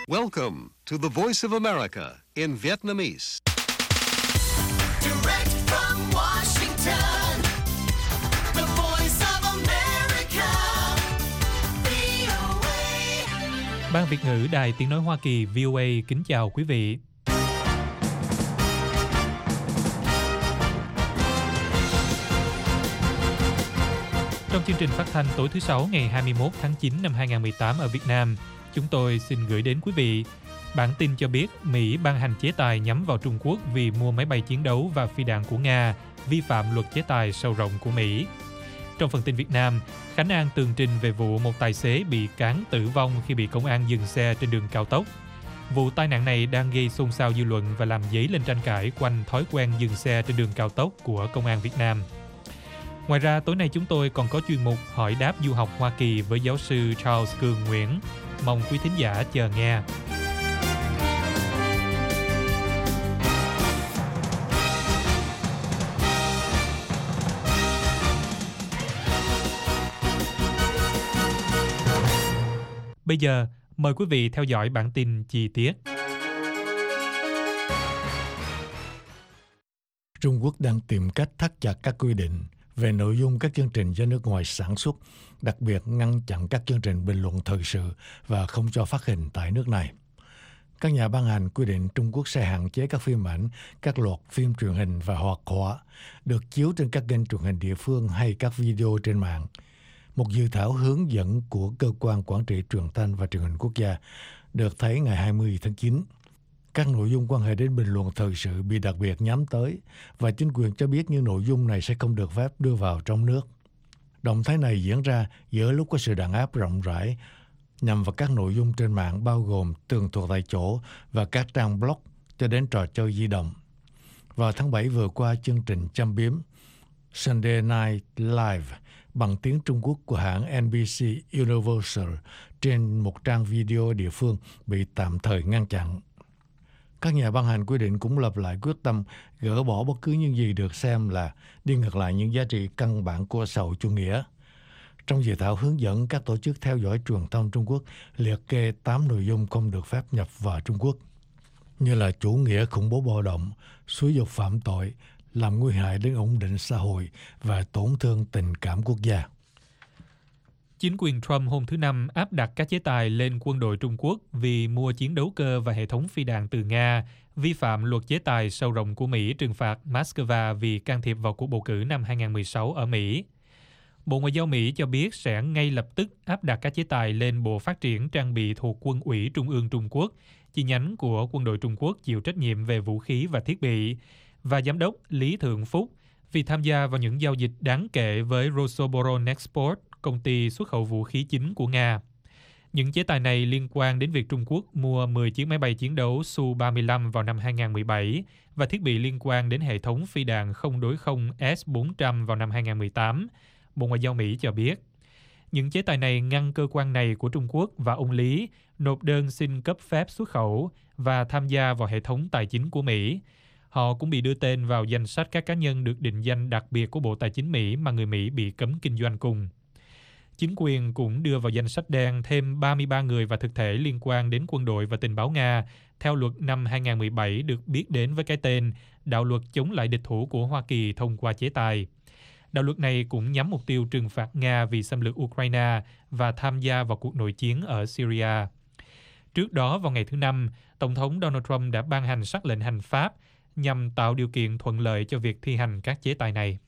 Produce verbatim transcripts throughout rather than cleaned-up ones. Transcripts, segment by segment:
Welcome to the Voice of America in Vietnamese. Direct from Washington, the Voice of America, vê o a. Ban Việt ngữ Đài Tiếng nói Hoa Kỳ vê o a kính chào quý vị. Trong chương trình phát thanh tối thứ Sáu ngày hai mươi mốt tháng chín năm hai nghìn không trăm mười tám ở Việt Nam, chúng tôi xin gửi đến quý vị bản tin cho biết Mỹ ban hành chế tài nhắm vào Trung Quốc vì mua máy bay chiến đấu và phi đạn của Nga, vi phạm luật chế tài sâu rộng của Mỹ. Trong phần tin Việt Nam, Khánh An tường trình về vụ một tài xế bị cán tử vong khi bị công an dừng xe trên đường cao tốc. Vụ tai nạn này đang gây xôn xao dư luận và làm dấy lên tranh cãi quanh thói quen dừng xe trên đường cao tốc của công an Việt Nam. Ngoài ra, tối nay chúng tôi còn có chuyên mục hỏi đáp du học Hoa Kỳ với giáo sư Charles Cường Nguyễn. Mong quý thính giả chờ nghe. Bây giờ, mời quý vị theo dõi bản tin chi tiết. Trung Quốc đang tìm cách thắt chặt các quy định về nội dung các chương trình do nước ngoài sản xuất, đặc biệt ngăn chặn các chương trình bình luận thời sự và không cho phát hình tại nước này. Các nhà ban hành quy định Trung Quốc sẽ hạn chế các phim ảnh, các loạt phim truyền hình và hoạt họa được chiếu trên các kênh truyền hình địa phương hay các video trên mạng. Một dự thảo hướng dẫn của Cơ quan Quản trị Truyền thanh và Truyền hình Quốc gia được thấy ngày hai mươi tháng chín. Các nội dung quan hệ đến bình luận thời sự bị đặc biệt nhắm tới và chính quyền cho biết những nội dung này sẽ không được phép đưa vào trong nước. Động thái này diễn ra giữa lúc có sự đàn áp rộng rãi nhằm vào các nội dung trên mạng bao gồm tường thuật tại chỗ và các trang blog cho đến trò chơi di động. Vào tháng bảy vừa qua, chương trình châm biếm Sunday Night Live bằng tiếng Trung Quốc của hãng en bê xê Universal trên một trang video địa phương bị tạm thời ngăn chặn. Các nhà ban hành quy định cũng lặp lại quyết tâm gỡ bỏ bất cứ những gì được xem là đi ngược lại những giá trị căn bản của xã hội chủ nghĩa. Trong dự thảo hướng dẫn, các tổ chức theo dõi truyền thông Trung Quốc liệt kê tám nội dung không được phép nhập vào Trung Quốc, như là chủ nghĩa khủng bố bạo động, xúi giục phạm tội, làm nguy hại đến ổn định xã hội và tổn thương tình cảm quốc gia. Chính quyền Trump hôm thứ Năm áp đặt các chế tài lên quân đội Trung Quốc vì mua chiến đấu cơ và hệ thống phi đạn từ Nga, vi phạm luật chế tài sâu rộng của Mỹ trừng phạt Moscow vì can thiệp vào cuộc bầu cử năm hai nghìn không trăm mười sáu ở Mỹ. Bộ Ngoại giao Mỹ cho biết sẽ ngay lập tức áp đặt các chế tài lên Bộ Phát triển Trang bị thuộc Quân ủy Trung ương Trung Quốc, chi nhánh của quân đội Trung Quốc chịu trách nhiệm về vũ khí và thiết bị, và Giám đốc Lý Thượng Phúc vì tham gia vào những giao dịch đáng kể với Rosoboronexport, công ty xuất khẩu vũ khí chính của Nga. Những chế tài này liên quan đến việc Trung Quốc mua mười chiếc máy bay chiến đấu Su ba mươi lăm vào năm hai nghìn không trăm mười bảy và thiết bị liên quan đến hệ thống phi đạn không đối không S bốn trăm vào năm hai nghìn không trăm mười tám, Bộ Ngoại giao Mỹ cho biết. Những chế tài này ngăn cơ quan này của Trung Quốc và ông Lý nộp đơn xin cấp phép xuất khẩu và tham gia vào hệ thống tài chính của Mỹ. Họ cũng bị đưa tên vào danh sách các cá nhân được định danh đặc biệt của Bộ Tài chính Mỹ mà người Mỹ bị cấm kinh doanh cùng. Chính quyền cũng đưa vào danh sách đen thêm ba mươi ba người và thực thể liên quan đến quân đội và tình báo Nga theo luật năm hai nghìn không trăm mười bảy được biết đến với cái tên Đạo luật chống lại địch thủ của Hoa Kỳ thông qua chế tài. Đạo luật này cũng nhắm mục tiêu trừng phạt Nga vì xâm lược Ukraine và tham gia vào cuộc nội chiến ở Syria. Trước đó, vào ngày thứ Năm, Tổng thống Donald Trump đã ban hành sắc lệnh hành pháp nhằm tạo điều kiện thuận lợi cho việc thi hành các chế tài này.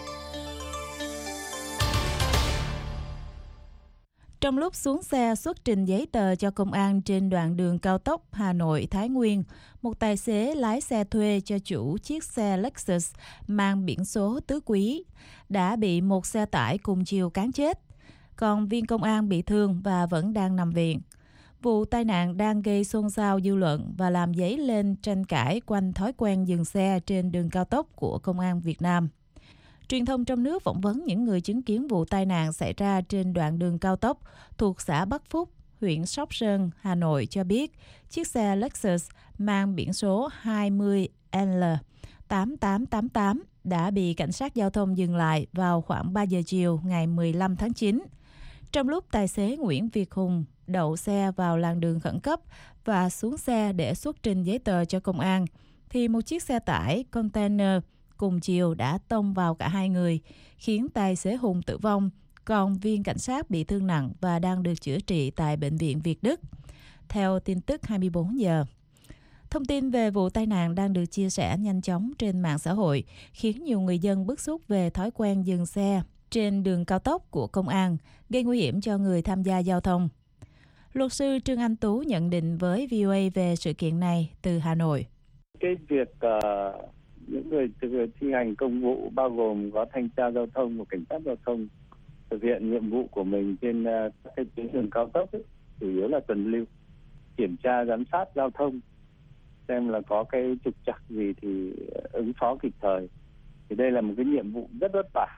Trong lúc xuống xe xuất trình giấy tờ cho công an trên đoạn đường cao tốc Hà Nội - Thái Nguyên, một tài xế lái xe thuê cho chủ chiếc xe Lexus mang biển số Tứ Quý đã bị một xe tải cùng chiều cán chết, còn viên công an bị thương và vẫn đang nằm viện. Vụ tai nạn đang gây xôn xao dư luận và làm dấy lên tranh cãi quanh thói quen dừng xe trên đường cao tốc của công an Việt Nam. Truyền thông trong nước phỏng vấn những người chứng kiến vụ tai nạn xảy ra trên đoạn đường cao tốc thuộc xã Bắc Phúc, huyện Sóc Sơn, Hà Nội cho biết chiếc xe Lexus mang biển số hai mươi L tám tám tám tám đã bị cảnh sát giao thông dừng lại vào khoảng ba giờ chiều ngày mười lăm tháng chín. Trong lúc tài xế Nguyễn Việt Hùng đậu xe vào làn đường khẩn cấp và xuống xe để xuất trình giấy tờ cho công an, thì một chiếc xe tải container cùng chiều đã tông vào cả hai người, khiến tài xế Hùng tử vong, còn viên cảnh sát bị thương nặng và đang được chữa trị tại Bệnh viện Việt Đức. Theo tin tức hai mươi bốn giờ. Thông tin về vụ tai nạn đang được chia sẻ nhanh chóng trên mạng xã hội, khiến nhiều người dân bức xúc về thói quen dừng xe trên đường cao tốc của công an, gây nguy hiểm cho người tham gia giao thông. Luật sư Trương Anh Tú nhận định với vê o a về sự kiện này từ Hà Nội. Cái việc uh, những người thực hiện thi hành công vụ bao gồm có thanh tra giao thông và cảnh sát giao thông thực hiện nhiệm vụ của mình trên uh, các cái tuyến đường cao tốc ấy, chủ yếu là tuần lưu, kiểm tra giám sát giao thông, xem là có cái trục trặc gì thì ứng phó kịp thời. Thì đây là một cái nhiệm vụ rất vất vả.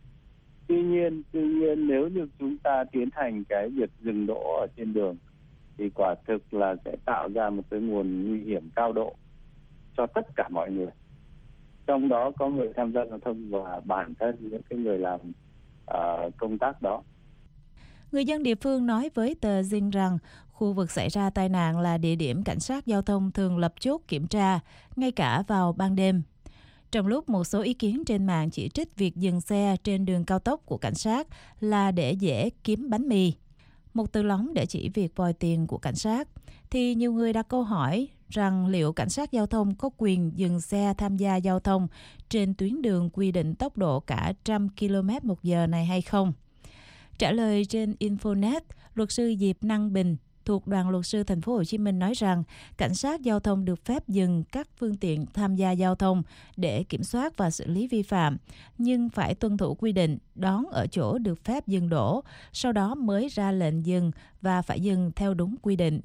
Tuy nhiên, tuy nhiên nếu như chúng ta tiến hành cái việc dừng đỗ ở trên đường thì quả thực là sẽ tạo ra một cái nguồn nguy hiểm cao độ cho tất cả mọi người. Trong đó có người tham gia giao thông và bản thân những cái người làm uh, công tác đó. Người dân địa phương nói với tờ Dinh rằng khu vực xảy ra tai nạn là địa điểm cảnh sát giao thông thường lập chốt kiểm tra, ngay cả vào ban đêm. Trong lúc một số ý kiến trên mạng chỉ trích việc dừng xe trên đường cao tốc của cảnh sát là để dễ kiếm bánh mì, một từ lóng để chỉ việc vòi tiền của cảnh sát, thì nhiều người đặt câu hỏi rằng liệu cảnh sát giao thông có quyền dừng xe tham gia giao thông trên tuyến đường quy định tốc độ cả trăm ki lô mét một giờ này hay không? Trả lời trên Infonet, luật sư Diệp Năng Bình thuộc Đoàn luật sư Thành phố Hồ Chí Minh nói rằng cảnh sát giao thông được phép dừng các phương tiện tham gia giao thông để kiểm soát và xử lý vi phạm, nhưng phải tuân thủ quy định đón ở chỗ được phép dừng đỗ, sau đó mới ra lệnh dừng và phải dừng theo đúng quy định.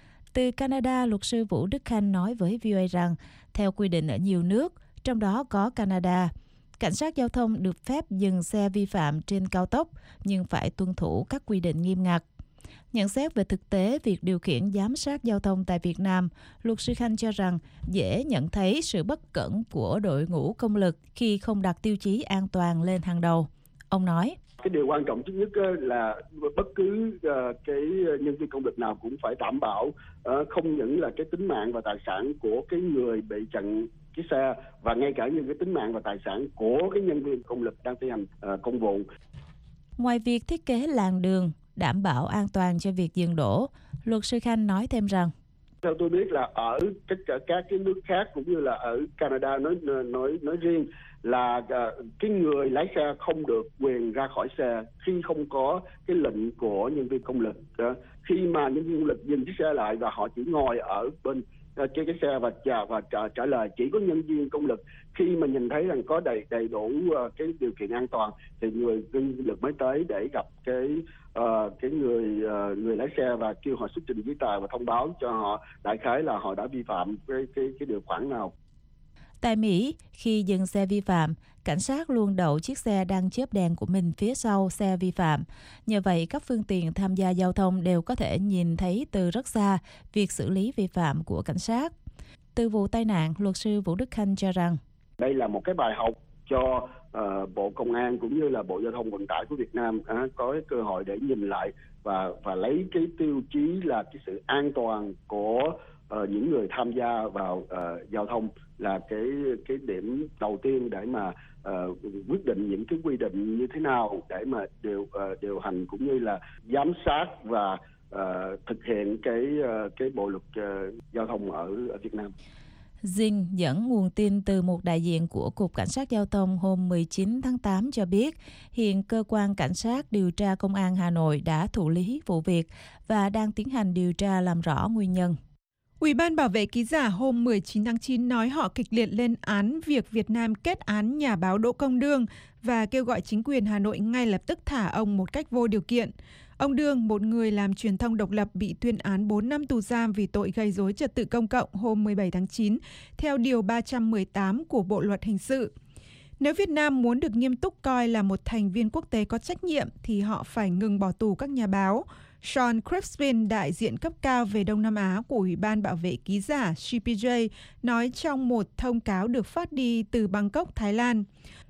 Từ Canada, luật sư Vũ Đức Khanh nói với vê o a rằng theo quy định ở nhiều nước, trong đó có Canada, cảnh sát giao thông được phép dừng xe vi phạm trên cao tốc nhưng phải tuân thủ các quy định nghiêm ngặt. Nhận xét về thực tế việc điều khiển giám sát giao thông tại Việt Nam, luật sư Khanh cho rằng dễ nhận thấy sự bất cẩn của đội ngũ công lực khi không đặt tiêu chí an toàn lên hàng đầu. Ông nói, cái điều quan trọng nhất là bất cứ cái nhân viên công lực nào cũng phải đảm bảo không những là cái tính mạng và tài sản của cái người bị chặn cái xe, và ngay cả những cái tính mạng và tài sản của cái nhân viên công lực đang thi hành công vụ. Ngoài việc thiết kế làn đường, đảm bảo an toàn cho việc dừng đỗ, luật sư Khanh nói thêm rằng theo tôi biết là ở tất cả các cái nước khác cũng như là ở Canada nói nói nói riêng là cái người lái xe không được quyền ra khỏi xe khi không có cái lệnh của nhân viên công lực. Khi mà nhân viên công lực dừng chiếc xe lại và họ chỉ ngồi ở bên trên cái xe và trả và trả, trả lời, chỉ có nhân viên công lực khi mà nhìn thấy rằng có đầy đầy đủ uh, cái điều kiện an toàn thì người nhân viên lực mới tới để gặp cái uh, cái người uh, người lái xe và kêu họ xuất trình giấy tờ và thông báo cho họ đại khái là họ đã vi phạm cái cái cái điều khoản nào. Tại Mỹ, khi dừng xe vi phạm, cảnh sát luôn đậu chiếc xe đang chớp đèn của mình phía sau xe vi phạm. Nhờ vậy, các phương tiện tham gia giao thông đều có thể nhìn thấy từ rất xa việc xử lý vi phạm của cảnh sát. Từ vụ tai nạn, luật sư Vũ Đức Khanh cho rằng đây là một cái bài học cho uh, Bộ Công an cũng như là Bộ Giao thông Vận tải của Việt Nam uh, có cái cơ hội để nhìn lại và và lấy cái tiêu chí là cái sự an toàn của uh, những người tham gia vào uh, giao thông là cái cái điểm đầu tiên để mà uh, quyết định những cái quy định như thế nào để mà điều uh, điều hành cũng như là giám sát và uh, thực hiện cái uh, cái bộ luật uh, giao thông ở, ở Việt Nam. Dinh dẫn nguồn tin từ một đại diện của Cục Cảnh sát Giao thông hôm mười chín tháng tám cho biết hiện cơ quan cảnh sát điều tra Công an Hà Nội đã thụ lý vụ việc và đang tiến hành điều tra làm rõ nguyên nhân. Ủy ban bảo vệ ký giả hôm mười chín tháng chín nói họ kịch liệt lên án việc Việt Nam kết án nhà báo Đỗ Công Đương và kêu gọi chính quyền Hà Nội ngay lập tức thả ông một cách vô điều kiện. Ông Đương, một người làm truyền thông độc lập, bị tuyên án bốn năm tù giam vì tội gây rối trật tự công cộng hôm mười bảy tháng chín, theo Điều ba trăm mười tám của Bộ Luật Hình sự. Nếu Việt Nam muốn được nghiêm túc coi là một thành viên quốc tế có trách nhiệm, thì họ phải ngừng bỏ tù các nhà báo. Sean Crispin, đại diện cấp cao về Đông Nam Á của Ủy ban bảo vệ ký giả C P J, nói trong một thông cáo được phát đi từ Bangkok, Thái Lan.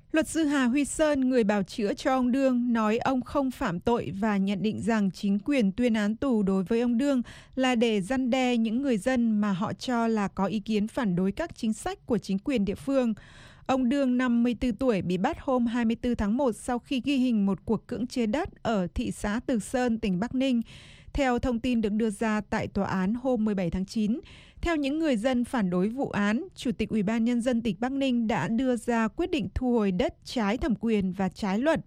Luật sư Hà Huy Sơn, người bào chữa cho ông Đương, nói ông không phạm tội và nhận định rằng chính quyền tuyên án tù đối với ông Đương là để răn đe những người dân mà họ cho là có ý kiến phản đối các chính sách của chính quyền địa phương. Ông Đương, năm mươi tư tuổi, bị bắt hôm hai mươi tư tháng một sau khi ghi hình một cuộc cưỡng chế đất ở thị xã Từ Sơn, tỉnh Bắc Ninh. Theo thông tin được đưa ra tại tòa án hôm mười bảy tháng chín, theo những người dân phản đối vụ án, Chủ tịch Ủy ban Nhân dân tỉnh Bắc Ninh đã đưa ra quyết định thu hồi đất trái thẩm quyền và trái luật.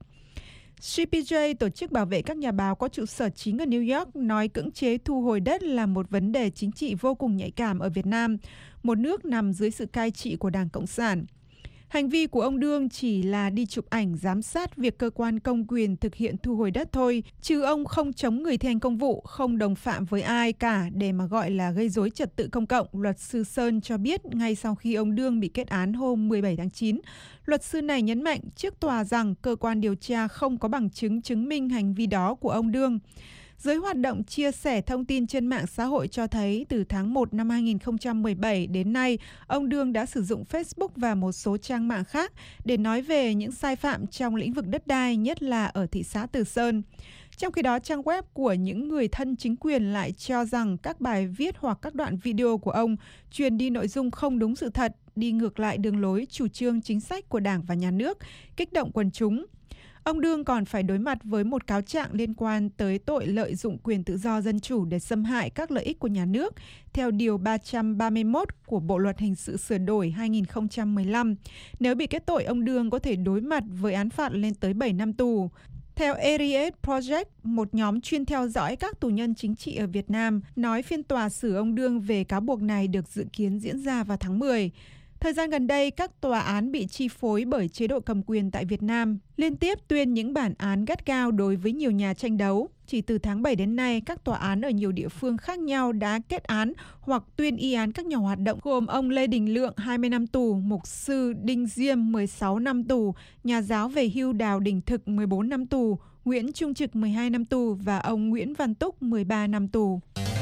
xê pê jê, tổ chức bảo vệ các nhà báo có trụ sở chính ở New York, nói cưỡng chế thu hồi đất là một vấn đề chính trị vô cùng nhạy cảm ở Việt Nam, một nước nằm dưới sự cai trị của Đảng Cộng sản. Hành vi của ông Đương chỉ là đi chụp ảnh giám sát việc cơ quan công quyền thực hiện thu hồi đất thôi, chứ ông không chống người thi hành công vụ, không đồng phạm với ai cả để mà gọi là gây rối trật tự công cộng, luật sư Sơn cho biết ngay sau khi ông Đương bị kết án hôm mười bảy tháng chín. Luật sư này nhấn mạnh trước tòa rằng cơ quan điều tra không có bằng chứng chứng minh hành vi đó của ông Đương. Giới hoạt động chia sẻ thông tin trên mạng xã hội cho thấy từ tháng một năm hai nghìn không trăm mười bảy đến nay, ông Đương đã sử dụng Facebook và một số trang mạng khác để nói về những sai phạm trong lĩnh vực đất đai, nhất là ở thị xã Từ Sơn. Trong khi đó, trang web của những người thân chính quyền lại cho rằng các bài viết hoặc các đoạn video của ông truyền đi nội dung không đúng sự thật, đi ngược lại đường lối chủ trương chính sách của Đảng và Nhà nước, kích động quần chúng. Ông Đương còn phải đối mặt với một cáo trạng liên quan tới tội lợi dụng quyền tự do dân chủ để xâm hại các lợi ích của nhà nước, theo Điều ba trăm ba mươi mốt của Bộ Luật Hình sự sửa đổi hai nghìn không trăm mười lăm. Nếu bị kết tội, ông Đương có thể đối mặt với án phạt lên tới bảy năm tù. Theo Ariet Project, một nhóm chuyên theo dõi các tù nhân chính trị ở Việt Nam, nói phiên tòa xử ông Đương về cáo buộc này được dự kiến diễn ra vào tháng mười. Thời gian gần đây, các tòa án bị chi phối bởi chế độ cầm quyền tại Việt Nam liên tiếp tuyên những bản án gắt gao đối với nhiều nhà tranh đấu. Chỉ từ tháng bảy đến nay, các tòa án ở nhiều địa phương khác nhau đã kết án hoặc tuyên y án các nhà hoạt động gồm ông Lê Đình Lượng hai mươi năm tù, mục sư Đinh Diêm mười sáu năm tù, nhà giáo về hưu Đào Đình Thực mười bốn năm tù, Nguyễn Trung Trực mười hai năm tù và ông Nguyễn Văn Túc mười ba năm tù.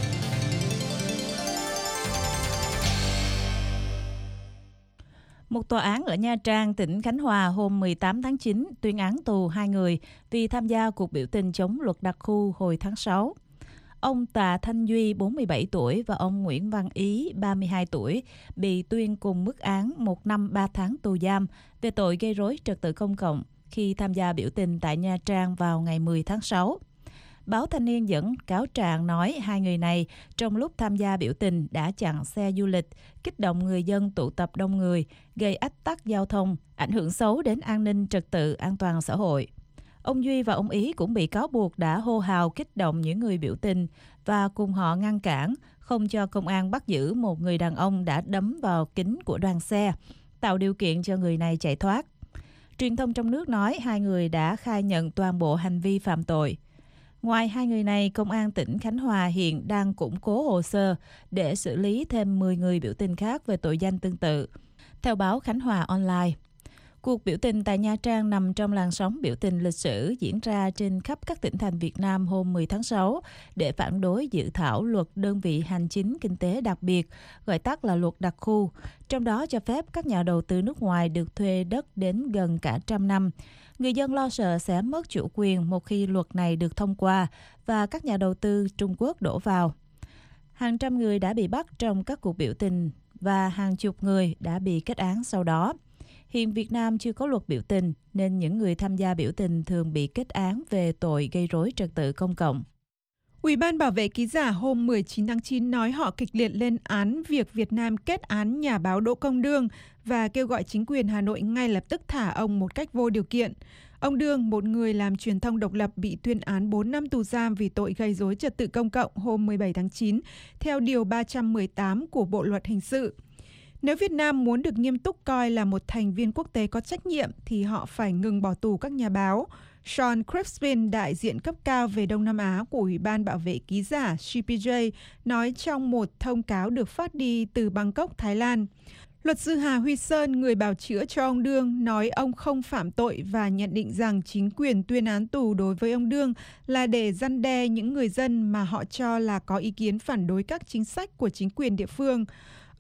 Một tòa án ở Nha Trang, tỉnh Khánh Hòa hôm mười tám tháng chín tuyên án tù hai người vì tham gia cuộc biểu tình chống luật đặc khu hồi tháng sáu. Ông Tạ Thanh Duy, bốn mươi bảy tuổi và ông Nguyễn Văn Ý, ba mươi hai tuổi, bị tuyên cùng mức án một năm ba tháng tù giam về tội gây rối trật tự công cộng khi tham gia biểu tình tại Nha Trang vào ngày mười tháng sáu. Báo Thanh niên dẫn cáo trạng nói hai người này trong lúc tham gia biểu tình đã chặn xe du lịch, kích động người dân tụ tập đông người, gây ách tắc giao thông, ảnh hưởng xấu đến an ninh trật tự an toàn xã hội. Ông Duy và ông Ý cũng bị cáo buộc đã hô hào kích động những người biểu tình và cùng họ ngăn cản, không cho công an bắt giữ một người đàn ông đã đấm vào kính của đoàn xe, tạo điều kiện cho người này chạy thoát. Truyền thông trong nước nói hai người đã khai nhận toàn bộ hành vi phạm tội. Ngoài hai người này, Công an tỉnh Khánh Hòa hiện đang củng cố hồ sơ để xử lý thêm mười người biểu tình khác về tội danh tương tự. Theo báo Khánh Hòa Online, cuộc biểu tình tại Nha Trang nằm trong làn sóng biểu tình lịch sử diễn ra trên khắp các tỉnh thành Việt Nam hôm mười tháng sáu để phản đối dự thảo luật đơn vị hành chính kinh tế đặc biệt, gọi tắt là luật đặc khu, trong đó cho phép các nhà đầu tư nước ngoài được thuê đất đến gần cả trăm năm. Người dân lo sợ sẽ mất chủ quyền một khi luật này được thông qua và các nhà đầu tư Trung Quốc đổ vào. Hàng trăm người đã bị bắt trong các cuộc biểu tình và hàng chục người đã bị kết án sau đó. Hiện Việt Nam chưa có luật biểu tình nên những người tham gia biểu tình thường bị kết án về tội gây rối trật tự công cộng. Ủy ban bảo vệ ký giả hôm mười chín tháng chín nói họ kịch liệt lên án việc Việt Nam kết án nhà báo Đỗ Công Đương và kêu gọi chính quyền Hà Nội ngay lập tức thả ông một cách vô điều kiện. Ông Đương, một người làm truyền thông độc lập, bị tuyên án bốn năm tù giam vì tội gây rối trật tự công cộng hôm mười bảy tháng chín, theo Điều ba trăm mười tám của Bộ Luật Hình sự. Nếu Việt Nam muốn được nghiêm túc coi là một thành viên quốc tế có trách nhiệm thì họ phải ngừng bỏ tù các nhà báo. Sean Crispin, đại diện cấp cao về Đông Nam Á của Ủy ban bảo vệ ký giả xê pê jê, nói trong một thông cáo được phát đi từ Bangkok, Thái Lan. Luật sư Hà Huy Sơn, người bào chữa cho ông Đương, nói ông không phạm tội và nhận định rằng chính quyền tuyên án tù đối với ông Đương là để răn đe những người dân mà họ cho là có ý kiến phản đối các chính sách của chính quyền địa phương.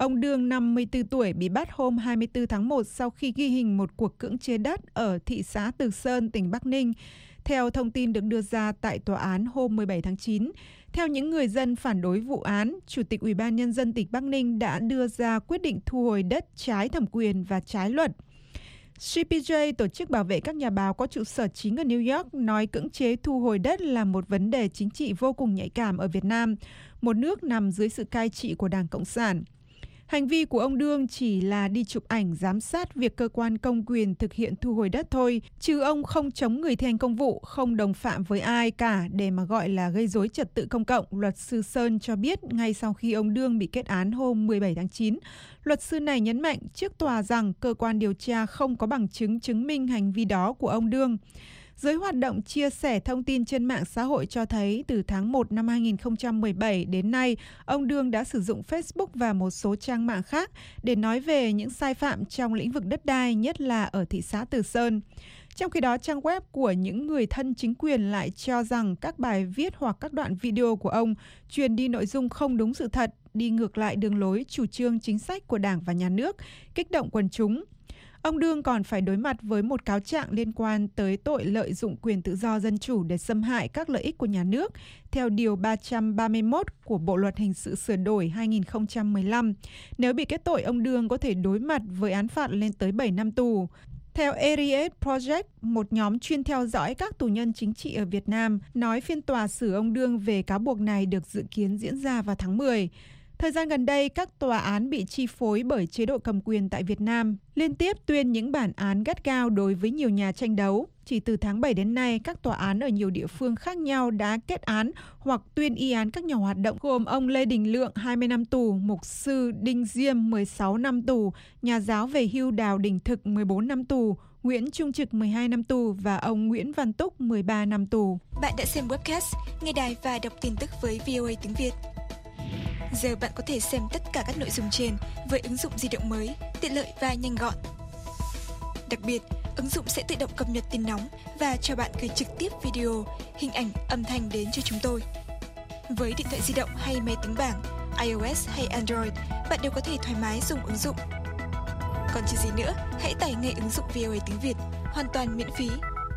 Ông Đương, năm mươi tư tuổi, bị bắt hôm hai mươi tư tháng một sau khi ghi hình một cuộc cưỡng chế đất ở thị xã Từ Sơn, tỉnh Bắc Ninh. Theo thông tin được đưa ra tại tòa án hôm mười bảy tháng chín, theo những người dân phản đối vụ án, Chủ tịch Ủy ban Nhân dân tỉnh Bắc Ninh đã đưa ra quyết định thu hồi đất trái thẩm quyền và trái luật. xê pê jê, tổ chức bảo vệ các nhà báo có trụ sở chính ở New York, nói cưỡng chế thu hồi đất là một vấn đề chính trị vô cùng nhạy cảm ở Việt Nam, một nước nằm dưới sự cai trị của Đảng Cộng sản. Hành vi của ông Đương chỉ là đi chụp ảnh giám sát việc cơ quan công quyền thực hiện thu hồi đất thôi, chứ ông không chống người thi hành công vụ, không đồng phạm với ai cả để mà gọi là gây rối trật tự công cộng, luật sư Sơn cho biết ngay sau khi ông Đương bị kết án hôm mười bảy tháng chín. Luật sư này nhấn mạnh trước tòa rằng cơ quan điều tra không có bằng chứng chứng minh hành vi đó của ông Đương. Giới hoạt động chia sẻ thông tin trên mạng xã hội cho thấy từ tháng một năm hai nghìn không trăm mười bảy đến nay, ông Đương đã sử dụng Facebook và một số trang mạng khác để nói về những sai phạm trong lĩnh vực đất đai, nhất là ở thị xã Từ Sơn. Trong khi đó, trang web của những người thân chính quyền lại cho rằng các bài viết hoặc các đoạn video của ông truyền đi nội dung không đúng sự thật, đi ngược lại đường lối chủ trương chính sách của Đảng và Nhà nước, kích động quần chúng. Ông Đương còn phải đối mặt với một cáo trạng liên quan tới tội lợi dụng quyền tự do dân chủ để xâm hại các lợi ích của nhà nước, theo Điều ba trăm ba mươi mốt của Bộ Luật Hình sự sửa đổi hai nghìn không trăm mười lăm. Nếu bị kết tội, ông Đương có thể đối mặt với án phạt lên tới bảy năm tù. Theo Ariet Project, một nhóm chuyên theo dõi các tù nhân chính trị ở Việt Nam, nói phiên tòa xử ông Đương về cáo buộc này được dự kiến diễn ra vào tháng mười. Thời gian gần đây, các tòa án bị chi phối bởi chế độ cầm quyền tại Việt Nam liên tiếp tuyên những bản án gắt gao đối với nhiều nhà tranh đấu. Chỉ từ tháng bảy đến nay, các tòa án ở nhiều địa phương khác nhau đã kết án hoặc tuyên y án các nhà hoạt động gồm ông Lê Đình Lượng hai mươi năm tù, mục sư Đinh Diêm mười sáu năm tù, nhà giáo về hưu Đào Đình Thực mười bốn năm tù, Nguyễn Trung Trực mười hai năm tù và ông Nguyễn Văn Túc mười ba năm tù. Bạn đã xem webcast, nghe đài và đọc tin tức với vê o a tiếng Việt. Giờ bạn có thể xem tất cả các nội dung trên với ứng dụng di động mới, tiện lợi và nhanh gọn. Đặc biệt, ứng dụng sẽ tự động cập nhật tin nóng và cho bạn gửi trực tiếp video, hình ảnh, âm thanh đến cho chúng tôi. Với điện thoại di động hay máy tính bảng, iOS hay Android, bạn đều có thể thoải mái dùng ứng dụng. Còn chờ gì nữa, hãy tải ngay ứng dụng vê o a tiếng Việt, hoàn toàn miễn phí.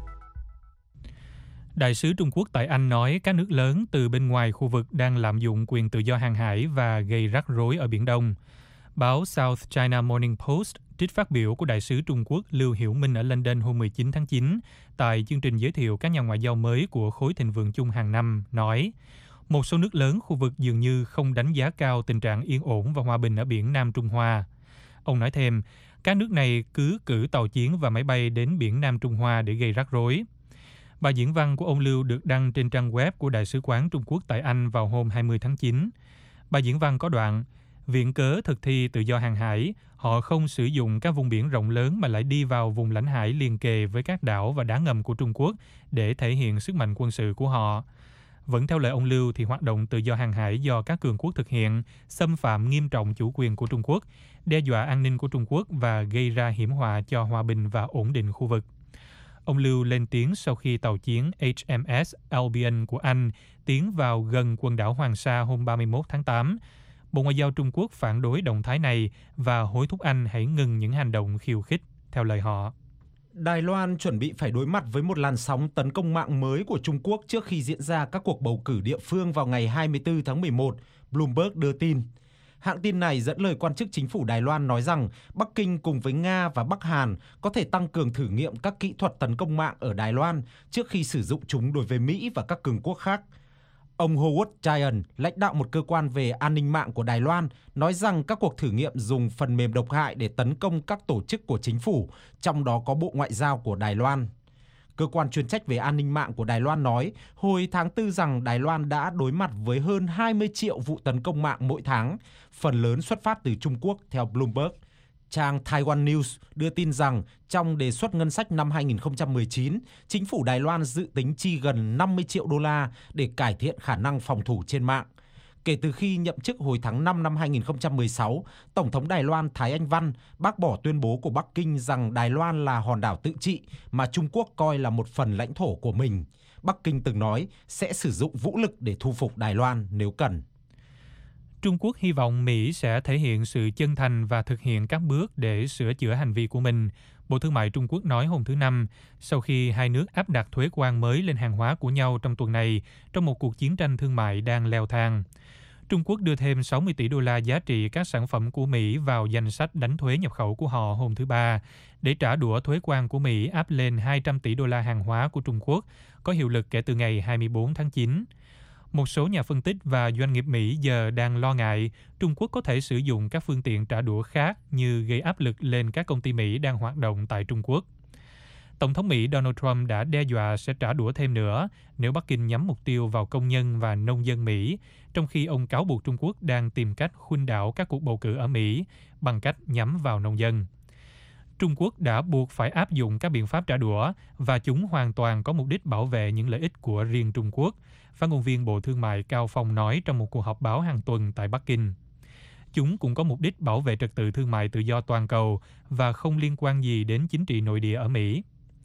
Đại sứ Trung Quốc tại Anh nói các nước lớn từ bên ngoài khu vực đang lạm dụng quyền tự do hàng hải và gây rắc rối ở Biển Đông. Báo South China Morning Post trích phát biểu của Đại sứ Trung Quốc Lưu Hiểu Minh ở London hôm mười chín tháng chín tại chương trình giới thiệu các nhà ngoại giao mới của khối thịnh vượng chung hàng năm, nói một số nước lớn khu vực dường như không đánh giá cao tình trạng yên ổn và hòa bình ở biển Nam Trung Hoa. Ông nói thêm, các nước này cứ cử tàu chiến và máy bay đến biển Nam Trung Hoa để gây rắc rối. Bài diễn văn của ông Lưu được đăng trên trang web của Đại sứ quán Trung Quốc tại Anh vào hôm hai mươi tháng chín. Bài diễn văn có đoạn, viện cớ thực thi tự do hàng hải, họ không sử dụng các vùng biển rộng lớn mà lại đi vào vùng lãnh hải liền kề với các đảo và đá ngầm của Trung Quốc để thể hiện sức mạnh quân sự của họ. Vẫn theo lời ông Lưu thì hoạt động tự do hàng hải do các cường quốc thực hiện xâm phạm nghiêm trọng chủ quyền của Trung Quốc, đe dọa an ninh của Trung Quốc và gây ra hiểm họa cho hòa bình và ổn định khu vực. Ông Lưu lên tiếng sau khi tàu chiến H M S Albion của Anh tiến vào gần quần đảo Hoàng Sa hôm ba mươi mốt tháng tám. Bộ Ngoại giao Trung Quốc phản đối động thái này và hối thúc Anh hãy ngừng những hành động khiêu khích, theo lời họ. Đài Loan chuẩn bị phải đối mặt với một làn sóng tấn công mạng mới của Trung Quốc trước khi diễn ra các cuộc bầu cử địa phương vào ngày hai mươi tư tháng mười một, Bloomberg đưa tin. Hãng tin này dẫn lời quan chức chính phủ Đài Loan nói rằng Bắc Kinh cùng với Nga và Bắc Hàn có thể tăng cường thử nghiệm các kỹ thuật tấn công mạng ở Đài Loan trước khi sử dụng chúng đối với Mỹ và các cường quốc khác. Ông Howard Chayon, lãnh đạo một cơ quan về an ninh mạng của Đài Loan, nói rằng các cuộc thử nghiệm dùng phần mềm độc hại để tấn công các tổ chức của chính phủ, trong đó có Bộ Ngoại giao của Đài Loan. Cơ quan chuyên trách về an ninh mạng của Đài Loan nói hồi tháng tư rằng Đài Loan đã đối mặt với hơn hai mươi triệu vụ tấn công mạng mỗi tháng, phần lớn xuất phát từ Trung Quốc, theo Bloomberg. Trang Taiwan News đưa tin rằng trong đề xuất ngân sách năm hai nghìn không trăm mười chín, chính phủ Đài Loan dự tính chi gần năm mươi triệu đô la để cải thiện khả năng phòng thủ trên mạng. Kể từ khi nhậm chức hồi tháng năm năm hai nghìn không trăm mười sáu, Tổng thống Đài Loan Thái Anh Văn bác bỏ tuyên bố của Bắc Kinh rằng Đài Loan là hòn đảo tự trị mà Trung Quốc coi là một phần lãnh thổ của mình. Bắc Kinh từng nói sẽ sử dụng vũ lực để thu phục Đài Loan nếu cần. Trung Quốc hy vọng Mỹ sẽ thể hiện sự chân thành và thực hiện các bước để sửa chữa hành vi của mình, Bộ Thương mại Trung Quốc nói hôm thứ Năm, sau khi hai nước áp đặt thuế quan mới lên hàng hóa của nhau trong tuần này trong một cuộc chiến tranh thương mại đang leo thang. Trung Quốc đưa thêm sáu mươi tỷ đô la giá trị các sản phẩm của Mỹ vào danh sách đánh thuế nhập khẩu của họ hôm thứ Ba, để trả đũa thuế quan của Mỹ áp lên hai trăm tỷ đô la hàng hóa của Trung Quốc, có hiệu lực kể từ ngày hai mươi bốn tháng chín. Một số nhà phân tích và doanh nghiệp Mỹ giờ đang lo ngại Trung Quốc có thể sử dụng các phương tiện trả đũa khác như gây áp lực lên các công ty Mỹ đang hoạt động tại Trung Quốc. Tổng thống Mỹ Donald Trump đã đe dọa sẽ trả đũa thêm nữa nếu Bắc Kinh nhắm mục tiêu vào công nhân và nông dân Mỹ, trong khi ông cáo buộc Trung Quốc đang tìm cách khuynh đảo các cuộc bầu cử ở Mỹ bằng cách nhắm vào nông dân. Trung Quốc đã buộc phải áp dụng các biện pháp trả đũa và chúng hoàn toàn có mục đích bảo vệ những lợi ích của riêng Trung Quốc, phát ngôn viên Bộ Thương mại Cao Phong nói trong một cuộc họp báo hàng tuần tại Bắc Kinh. Chúng cũng có mục đích bảo vệ trật tự thương mại tự do toàn cầu và không liên quan gì đến chính trị nội địa ở Mỹ.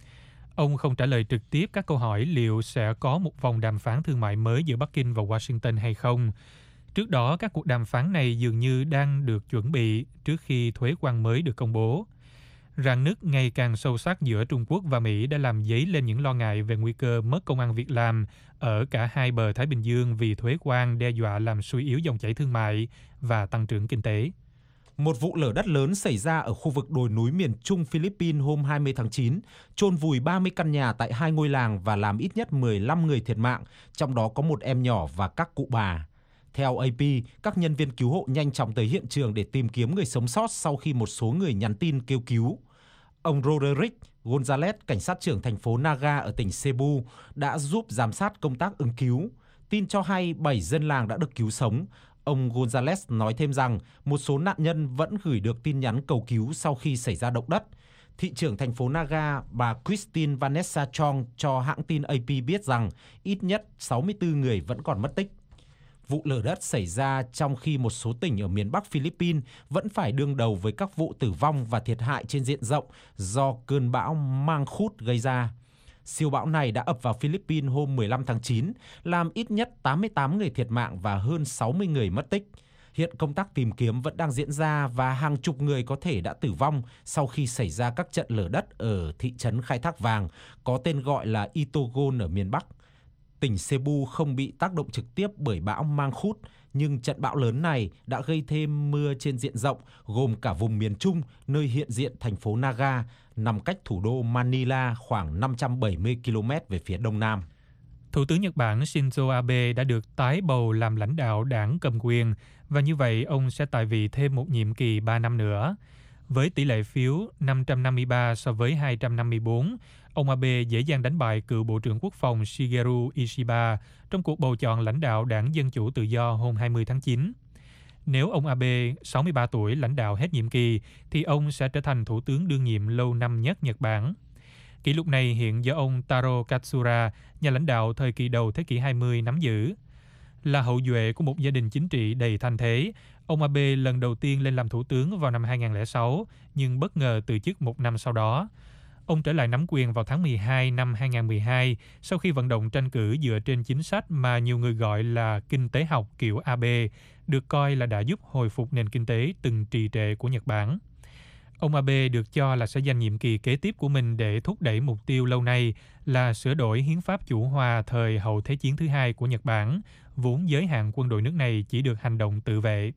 Ông không trả lời trực tiếp các câu hỏi liệu sẽ có một vòng đàm phán thương mại mới giữa Bắc Kinh và Washington hay không. Trước đó, các cuộc đàm phán này dường như đang được chuẩn bị trước khi thuế quan mới được công bố. Rạn nứt ngày càng sâu sắc giữa Trung Quốc và Mỹ đã làm dấy lên những lo ngại về nguy cơ mất công ăn việc làm ở cả hai bờ Thái Bình Dương vì thuế quan đe dọa làm suy yếu dòng chảy thương mại và tăng trưởng kinh tế. Một vụ lở đất lớn xảy ra ở khu vực đồi núi miền Trung Philippines hôm hai mươi tháng chín, chôn vùi ba mươi căn nhà tại hai ngôi làng và làm ít nhất mười lăm người thiệt mạng, trong đó có một em nhỏ và các cụ bà. Theo A P, các nhân viên cứu hộ nhanh chóng tới hiện trường để tìm kiếm người sống sót sau khi một số người nhắn tin kêu cứu. Ông Roderick Gonzalez, cảnh sát trưởng thành phố Naga ở tỉnh Cebu, đã giúp giám sát công tác ứng cứu. Tin cho hay bảy dân làng đã được cứu sống. Ông Gonzalez nói thêm rằng một số nạn nhân vẫn gửi được tin nhắn cầu cứu sau khi xảy ra động đất. Thị trưởng thành phố Naga, bà Christine Vanessa Chong cho hãng tin A P biết rằng ít nhất sáu mươi tư người vẫn còn mất tích. Vụ lở đất xảy ra trong khi một số tỉnh ở miền Bắc Philippines vẫn phải đương đầu với các vụ tử vong và thiệt hại trên diện rộng do cơn bão Mangkhut gây ra. Siêu bão này đã ập vào Philippines hôm mười lăm tháng chín, làm ít nhất tám mươi tám người thiệt mạng và hơn sáu mươi người mất tích. Hiện công tác tìm kiếm vẫn đang diễn ra và hàng chục người có thể đã tử vong sau khi xảy ra các trận lở đất ở thị trấn khai thác vàng có tên gọi là Itogon ở miền Bắc. Tỉnh Cebu không bị tác động trực tiếp bởi bão Mangkhut, nhưng trận bão lớn này đã gây thêm mưa trên diện rộng, gồm cả vùng miền Trung, nơi hiện diện thành phố Naga, nằm cách thủ đô Manila khoảng năm trăm bảy mươi ki lô mét về phía đông nam. Thủ tướng Nhật Bản Shinzo Abe đã được tái bầu làm lãnh đạo đảng cầm quyền, và như vậy ông sẽ tại vị thêm một nhiệm kỳ ba năm nữa. Với tỷ lệ phiếu năm trăm năm mươi ba so với hai trăm năm mươi bốn, ông Abe dễ dàng đánh bại cựu Bộ trưởng Quốc phòng Shigeru Ishiba trong cuộc bầu chọn lãnh đạo Đảng Dân Chủ Tự Do hôm hai mươi tháng chín. Nếu ông Abe, sáu mươi ba tuổi, lãnh đạo hết nhiệm kỳ, thì ông sẽ trở thành thủ tướng đương nhiệm lâu năm nhất Nhật Bản. Kỷ lục này hiện do ông Taro Katsura, nhà lãnh đạo thời kỳ đầu thế kỷ hai mươi, nắm giữ. Là hậu duệ của một gia đình chính trị đầy thanh thế, ông Abe lần đầu tiên lên làm thủ tướng vào năm hai nghìn không trăm lẻ sáu, nhưng bất ngờ từ chức một năm sau đó. Ông trở lại nắm quyền vào tháng mười hai năm hai nghìn không trăm mười hai sau khi vận động tranh cử dựa trên chính sách mà nhiều người gọi là kinh tế học kiểu Abe, được coi là đã giúp hồi phục nền kinh tế từng trì trệ của Nhật Bản. Ông Abe được cho là sẽ dành nhiệm kỳ kế tiếp của mình để thúc đẩy mục tiêu lâu nay là sửa đổi hiến pháp chủ hòa thời hậu Thế chiến thứ hai của Nhật Bản, vốn giới hạn quân đội nước này chỉ được hành động tự vệ.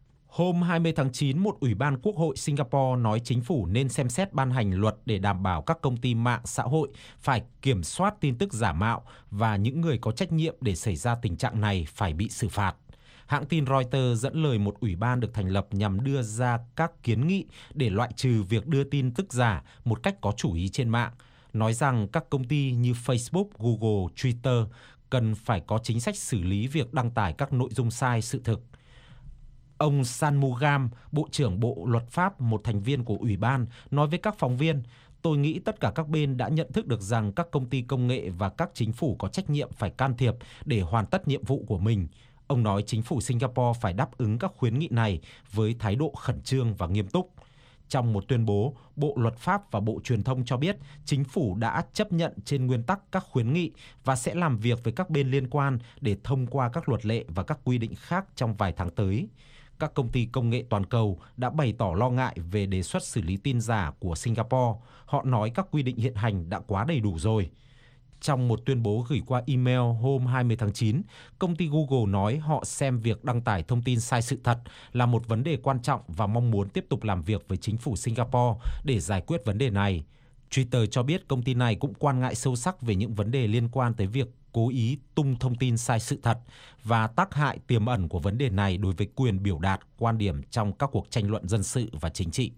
Hôm hai mươi tháng chín, một ủy ban Quốc hội Singapore nói chính phủ nên xem xét ban hành luật để đảm bảo các công ty mạng xã hội phải kiểm soát tin tức giả mạo và những người có trách nhiệm để xảy ra tình trạng này phải bị xử phạt. Hãng tin Reuters dẫn lời một ủy ban được thành lập nhằm đưa ra các kiến nghị để loại trừ việc đưa tin tức giả một cách có chủ ý trên mạng, nói rằng các công ty như Facebook, Google, Twitter cần phải có chính sách xử lý việc đăng tải các nội dung sai sự thực. Ông Shanmugam, Bộ trưởng Bộ Luật pháp, một thành viên của ủy ban, nói với các phóng viên, tôi nghĩ tất cả các bên đã nhận thức được rằng các công ty công nghệ và các chính phủ có trách nhiệm phải can thiệp để hoàn tất nhiệm vụ của mình. Ông nói chính phủ Singapore phải đáp ứng các khuyến nghị này với thái độ khẩn trương và nghiêm túc. Trong một tuyên bố, Bộ Luật pháp và Bộ Truyền thông cho biết chính phủ đã chấp nhận trên nguyên tắc các khuyến nghị và sẽ làm việc với các bên liên quan để thông qua các luật lệ và các quy định khác trong vài tháng tới. Các công ty công nghệ toàn cầu đã bày tỏ lo ngại về đề xuất xử lý tin giả của Singapore. Họ nói các quy định hiện hành đã quá đầy đủ rồi. Trong một tuyên bố gửi qua email hôm hai mươi tháng chín, công ty Google nói họ xem việc đăng tải thông tin sai sự thật là một vấn đề quan trọng và mong muốn tiếp tục làm việc với chính phủ Singapore để giải quyết vấn đề này. Twitter cho biết công ty này cũng quan ngại sâu sắc về những vấn đề liên quan tới việc cố ý tung thông tin sai sự thật và tác hại tiềm ẩn của vấn đề này đối với quyền biểu đạt quan điểm trong các cuộc tranh luận dân sự và chính trị.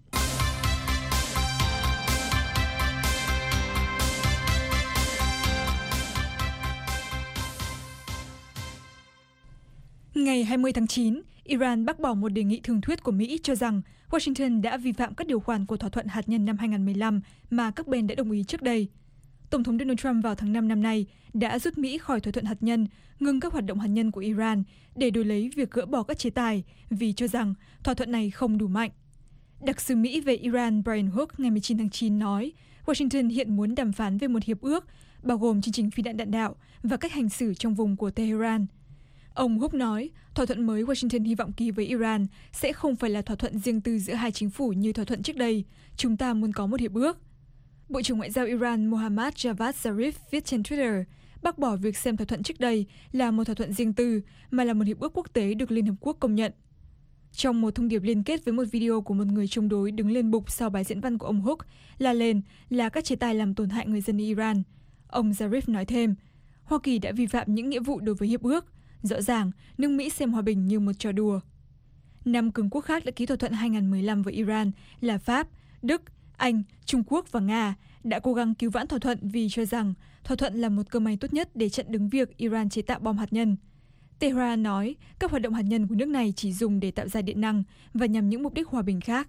Ngày hai mươi tháng chín, Iran bác bỏ một đề nghị thương thuyết của Mỹ cho rằng Washington đã vi phạm các điều khoản của thỏa thuận hạt nhân năm hai nghìn không trăm mười lăm mà các bên đã đồng ý trước đây. Tổng thống Donald Trump vào tháng năm năm nay đã rút Mỹ khỏi thỏa thuận hạt nhân, ngừng các hoạt động hạt nhân của Iran để đổi lấy việc gỡ bỏ các chế tài vì cho rằng thỏa thuận này không đủ mạnh. Đặc sứ Mỹ về Iran Brian Hook ngày mười chín tháng chín nói Washington hiện muốn đàm phán về một hiệp ước bao gồm chương trình phi đạn đạn đạo và cách hành xử trong vùng của Tehran. Ông Hook nói, thỏa thuận mới Washington hy vọng ký với Iran sẽ không phải là thỏa thuận riêng tư giữa hai chính phủ như thỏa thuận trước đây. Chúng ta muốn có một hiệp ước. Bộ trưởng Ngoại giao Iran Mohammad Javad Zarif viết trên Twitter, bác bỏ việc xem thỏa thuận trước đây là một thỏa thuận riêng tư, mà là một hiệp ước quốc tế được Liên Hợp Quốc công nhận. Trong một thông điệp liên kết với một video của một người chống đối đứng lên bục sau bài diễn văn của ông Hook, la lên là các chế tài làm tổn hại người dân Iran. Ông Zarif nói thêm, Hoa Kỳ đã vi phạm những nghĩa vụ đối với hiệp ước. Rõ ràng, nước Mỹ xem hòa bình như một trò đùa. Năm cường quốc khác đã ký thỏa thuận hai nghìn không trăm mười lăm với Iran là Pháp, Đức, Anh, Trung Quốc và Nga đã cố gắng cứu vãn thỏa thuận vì cho rằng thỏa thuận là một cơ may tốt nhất để chặn đứng việc Iran chế tạo bom hạt nhân. Tehran nói các hoạt động hạt nhân của nước này chỉ dùng để tạo ra điện năng và nhằm những mục đích hòa bình khác.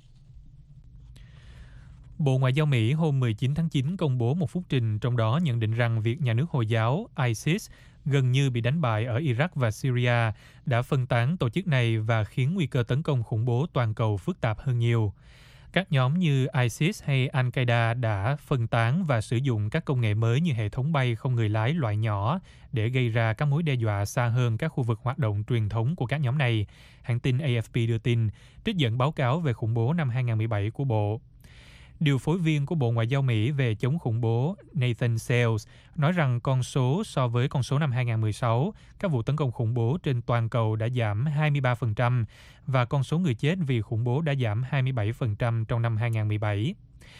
Bộ Ngoại giao Mỹ hôm mười chín tháng chín công bố một phúc trình trong đó nhận định rằng việc nhà nước Hồi giáo ISIS gần như bị đánh bại ở Iraq và Syria đã phân tán tổ chức này và khiến nguy cơ tấn công khủng bố toàn cầu phức tạp hơn nhiều. Các nhóm như ISIS hay Al-Qaeda đã phân tán và sử dụng các công nghệ mới như hệ thống bay không người lái loại nhỏ để gây ra các mối đe dọa xa hơn các khu vực hoạt động truyền thống của các nhóm này, hãng tin A F P đưa tin, trích dẫn báo cáo về khủng bố năm hai nghìn không trăm mười bảy của Bộ. Điều phối viên của Bộ Ngoại giao Mỹ về chống khủng bố Nathan Sales nói rằng con số so với con số năm hai nghìn không trăm mười sáu, các vụ tấn công khủng bố trên toàn cầu đã giảm hai mươi ba phần trăm và con số người chết vì khủng bố đã giảm hai mươi bảy phần trăm trong năm hai nghìn không trăm mười bảy.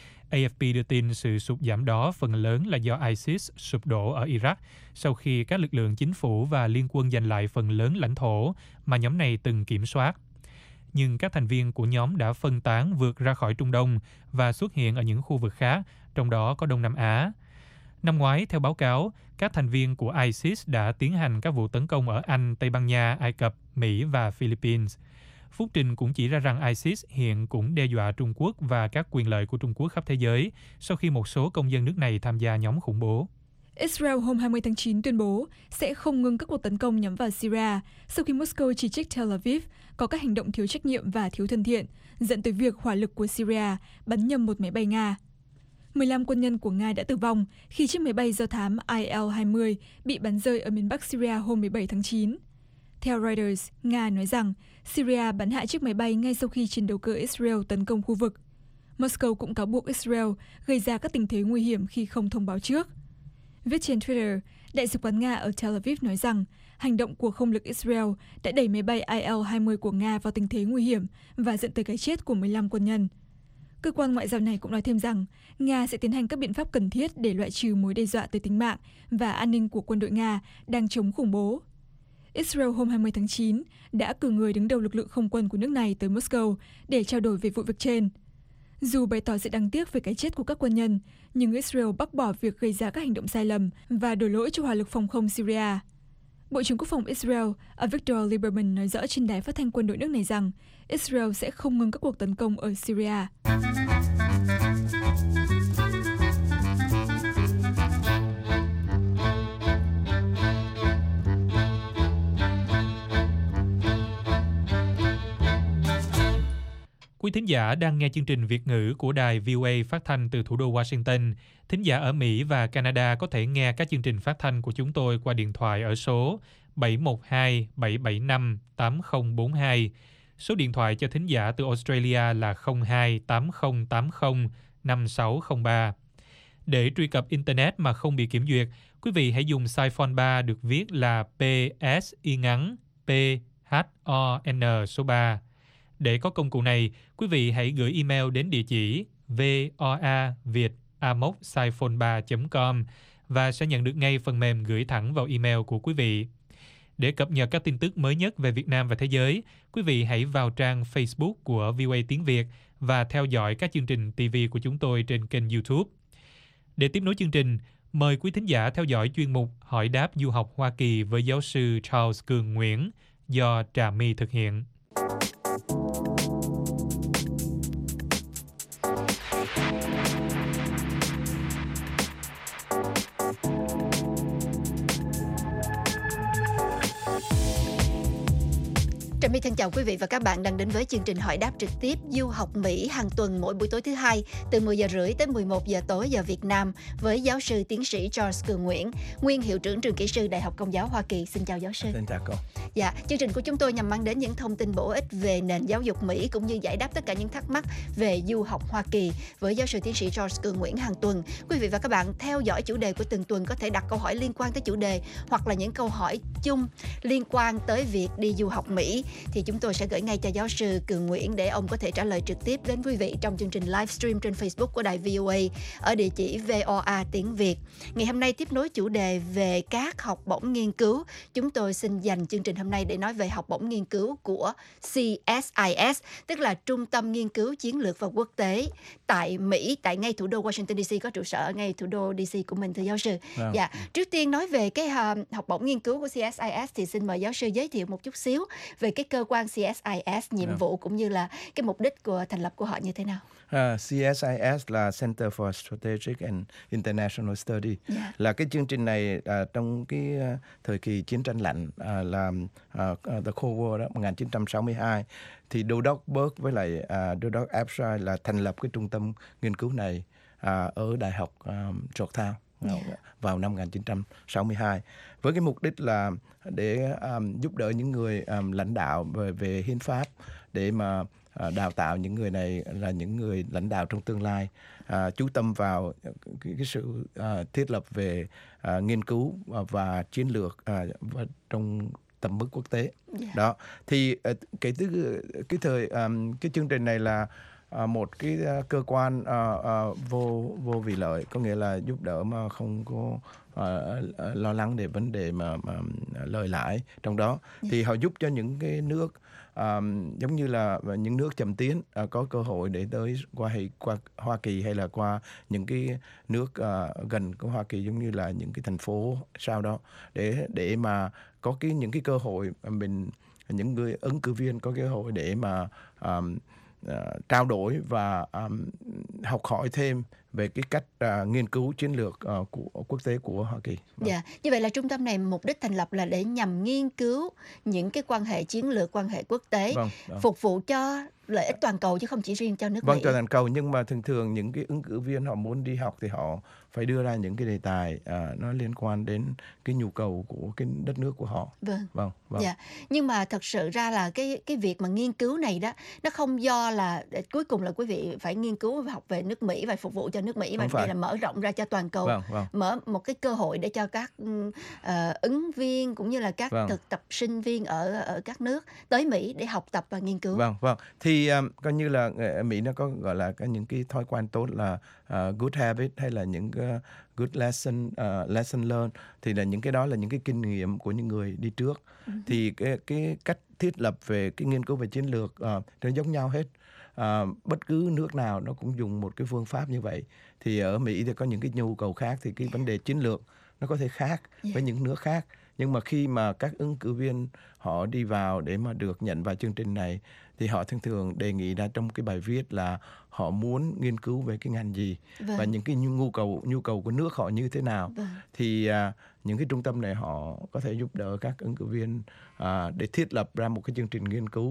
A F P đưa tin sự sụt giảm đó phần lớn là do ISIS sụp đổ ở Iraq sau khi các lực lượng chính phủ và liên quân giành lại phần lớn lãnh thổ mà nhóm này từng kiểm soát. Nhưng các thành viên của nhóm đã phân tán vượt ra khỏi Trung Đông và xuất hiện ở những khu vực khác, trong đó có Đông Nam Á. Năm ngoái, theo báo cáo, các thành viên của ISIS đã tiến hành các vụ tấn công ở Anh, Tây Ban Nha, Ai Cập, Mỹ và Philippines. Phúc trình cũng chỉ ra rằng ISIS hiện cũng đe dọa Trung Quốc và các quyền lợi của Trung Quốc khắp thế giới sau khi một số công dân nước này tham gia nhóm khủng bố. Israel hôm hai mươi tháng chín tuyên bố sẽ không ngừng các cuộc tấn công nhắm vào Syria sau khi Moscow chỉ trích Tel Aviv có các hành động thiếu trách nhiệm và thiếu thân thiện, dẫn tới việc hỏa lực của Syria bắn nhầm một máy bay Nga. mười lăm quân nhân của Nga đã tử vong khi chiếc máy bay do thám I L hai mươi bị bắn rơi ở miền Bắc Syria hôm mười bảy tháng chín. Theo Reuters, Nga nói rằng Syria bắn hạ chiếc máy bay ngay sau khi chiến đấu cơ Israel tấn công khu vực. Moscow cũng cáo buộc Israel gây ra các tình thế nguy hiểm khi không thông báo trước. Viết trên Twitter, Đại sứ quán Nga ở Tel Aviv nói rằng hành động của không lực Israel đã đẩy máy bay I L hai mươi của Nga vào tình thế nguy hiểm và dẫn tới cái chết của mười lăm quân nhân. Cơ quan ngoại giao này cũng nói thêm rằng Nga sẽ tiến hành các biện pháp cần thiết để loại trừ mối đe dọa tới tính mạng và an ninh của quân đội Nga đang chống khủng bố. Israel hôm hai mươi tháng chín đã cử người đứng đầu lực lượng không quân của nước này tới Moscow để trao đổi về vụ việc trên. Dù bày tỏ sự đáng tiếc về cái chết của các quân nhân, nhưng Israel bác bỏ việc gây ra các hành động sai lầm và đổ lỗi cho hỏa lực phòng không Syria. Bộ trưởng Quốc phòng Israel Avigdor Lieberman nói rõ trên đài phát thanh quân đội nước này rằng Israel sẽ không ngừng các cuộc tấn công ở Syria. Quý thính giả đang nghe chương trình Việt ngữ của đài vê o a phát thanh từ thủ đô Washington. Thính giả ở Mỹ và Canada có thể nghe các chương trình phát thanh của chúng tôi qua điện thoại ở số bảy một hai bảy bảy năm tám không bốn hai. Số điện thoại cho thính giả từ Australia là không hai tám không tám không năm sáu không ba. Để truy cập Internet mà không bị kiểm duyệt, quý vị hãy dùng Siphon ba được viết là P S y ngắn P H O N số ba. Để có công cụ này, quý vị hãy gửi email đến địa chỉ voaviet a m o c siphon ba chấm com và sẽ nhận được ngay phần mềm gửi thẳng vào email của quý vị. Để cập nhật các tin tức mới nhất về Việt Nam và thế giới, quý vị hãy vào trang Facebook của vê o a Tiếng Việt và theo dõi các chương trình ti vi của chúng tôi trên kênh YouTube. Để tiếp nối chương trình, mời quý thính giả theo dõi chuyên mục Hỏi đáp du học Hoa Kỳ với giáo sư Charles Cường Nguyễn do Trà My thực hiện. Trà My thân chào quý vị và các bạn đang đến với chương trình hỏi đáp trực tiếp du học Mỹ hàng tuần mỗi buổi tối thứ hai từ mười giờ rưỡi tới mười một giờ tối giờ Việt Nam với giáo sư tiến sĩ Charles Cường Nguyễn, nguyên hiệu trưởng trường kỹ sư Đại học Công giáo Hoa Kỳ. Xin chào giáo sư. Xin chào cô. Dạ, chương trình của chúng tôi nhằm mang đến những thông tin bổ ích về nền giáo dục Mỹ cũng như giải đáp tất cả những thắc mắc về du học Hoa Kỳ với giáo sư tiến sĩ Charles Cường Nguyễn hàng tuần. Quý vị và các bạn theo dõi chủ đề của từng tuần có thể đặt câu hỏi liên quan tới chủ đề hoặc là những câu hỏi chung liên quan tới việc đi du học Mỹ thì chúng tôi sẽ gửi ngay cho giáo sư Cường Nguyễn để ông có thể trả lời trực tiếp đến quý vị trong chương trình livestream trên Facebook của đài vê o a ở địa chỉ vê o a tiếng Việt. Ngày hôm nay tiếp nối chủ đề về các học bổng nghiên cứu. Chúng tôi xin dành chương trình hôm nay để nói về học bổng nghiên cứu của C S I S, tức là Trung tâm Nghiên cứu Chiến lược và Quốc tế tại Mỹ, tại ngay thủ đô Washington D C, có trụ sở ở ngay thủ đô D C của mình, thưa giáo sư. Vâng. Dạ, trước tiên nói về cái uh, học bổng nghiên cứu của C S I S thì xin mời giáo sư giới thiệu một chút xíu về cái cơ quan C S I S, nhiệm Vâng. vụ cũng như là cái mục đích của thành lập của họ như thế nào. À, C S I S là Center for Strategic and International Study. Dạ. Là cái chương trình này à, trong cái à, thời kỳ chiến tranh lạnh à, là à, The Cold War đó, một nghìn chín trăm sáu mươi hai thì đô đốc Burke với lại à, đô đốc Abshire là thành lập cái trung tâm nghiên cứu này à, ở Đại học à, Georgetown Yeah. vào năm một nghìn chín trăm sáu mươi hai với cái mục đích là để um, giúp đỡ những người um, lãnh đạo về, về hiến pháp để mà uh, đào tạo những người này là những người lãnh đạo trong tương lai, uh, chú tâm vào cái, cái sự uh, thiết lập về uh, nghiên cứu và chiến lược uh, và trong tầm mức quốc tế. Yeah. Đó thì uh, cái từ cái thời um, cái chương trình này là À, một cái uh, cơ quan uh, uh, vô vô vì lợi, có nghĩa là giúp đỡ mà không có uh, uh, lo lắng về vấn đề mà, mà lợi lãi trong đó. Yeah. Thì họ giúp cho những cái nước um, giống như là những nước chậm tiến uh, có cơ hội để tới qua hay qua Hoa Kỳ hay là qua những cái nước uh, gần của Hoa Kỳ, giống như là những cái thành phố sau đó, để để mà có cái những cái cơ hội mình những người ứng cử viên có cơ hội để mà um, Uh, trao đổi và um, học hỏi thêm về cái cách uh, nghiên cứu chiến lược uh, của quốc tế của Hoa Kỳ. Dạ, yeah. Như vậy là trung tâm này mục đích thành lập là để nhằm nghiên cứu những cái quan hệ chiến lược, quan hệ quốc tế, vâng, vâng. phục vụ cho lợi ích toàn cầu chứ không chỉ riêng cho nước vâng, Mỹ. cho toàn cầu, nhưng mà thường thường những cái ứng cử viên họ muốn đi học thì họ phải đưa ra những cái đề tài à, nó liên quan đến cái nhu cầu của cái đất nước của họ. Vâng. Vâng, vâng. Dạ. Nhưng mà thật sự ra là cái cái việc mà nghiên cứu này đó, nó không do là cuối cùng là quý vị phải nghiên cứu và học về nước Mỹ và phục vụ cho nước Mỹ, mà đây là mở rộng ra cho toàn cầu. Vâng, vâng. Mở một cái cơ hội để cho các uh, ứng viên cũng như là các vâng. thực tập sinh viên ở ở các nước tới Mỹ để học tập và nghiên cứu. Vâng, vâng. Thì um, coi như là ở Mỹ nó có gọi là có những cái thói quen tốt là uh, good habit hay là những uh, good lesson, uh, lesson learned, thì là những cái đó là những cái kinh nghiệm của những người đi trước. Uh-huh. Thì cái cái cách thiết lập về cái nghiên cứu về chiến lược uh, nó giống nhau hết. Uh, bất cứ nước nào nó cũng dùng một cái phương pháp như vậy. Thì ở Mỹ thì có những cái nhu cầu khác, thì cái vấn đề chiến lược nó có thể khác yeah. với những nước khác. Nhưng mà khi mà các ứng cử viên họ đi vào để mà được nhận vào chương trình này thì họ thường thường đề nghị ra trong cái bài viết là họ muốn nghiên cứu về cái ngành gì vâng. và những cái nhu cầu nhu cầu của nước họ như thế nào. Vâng. Thì à, những cái trung tâm này họ có thể giúp đỡ các ứng cử viên à, để thiết lập ra một cái chương trình nghiên cứu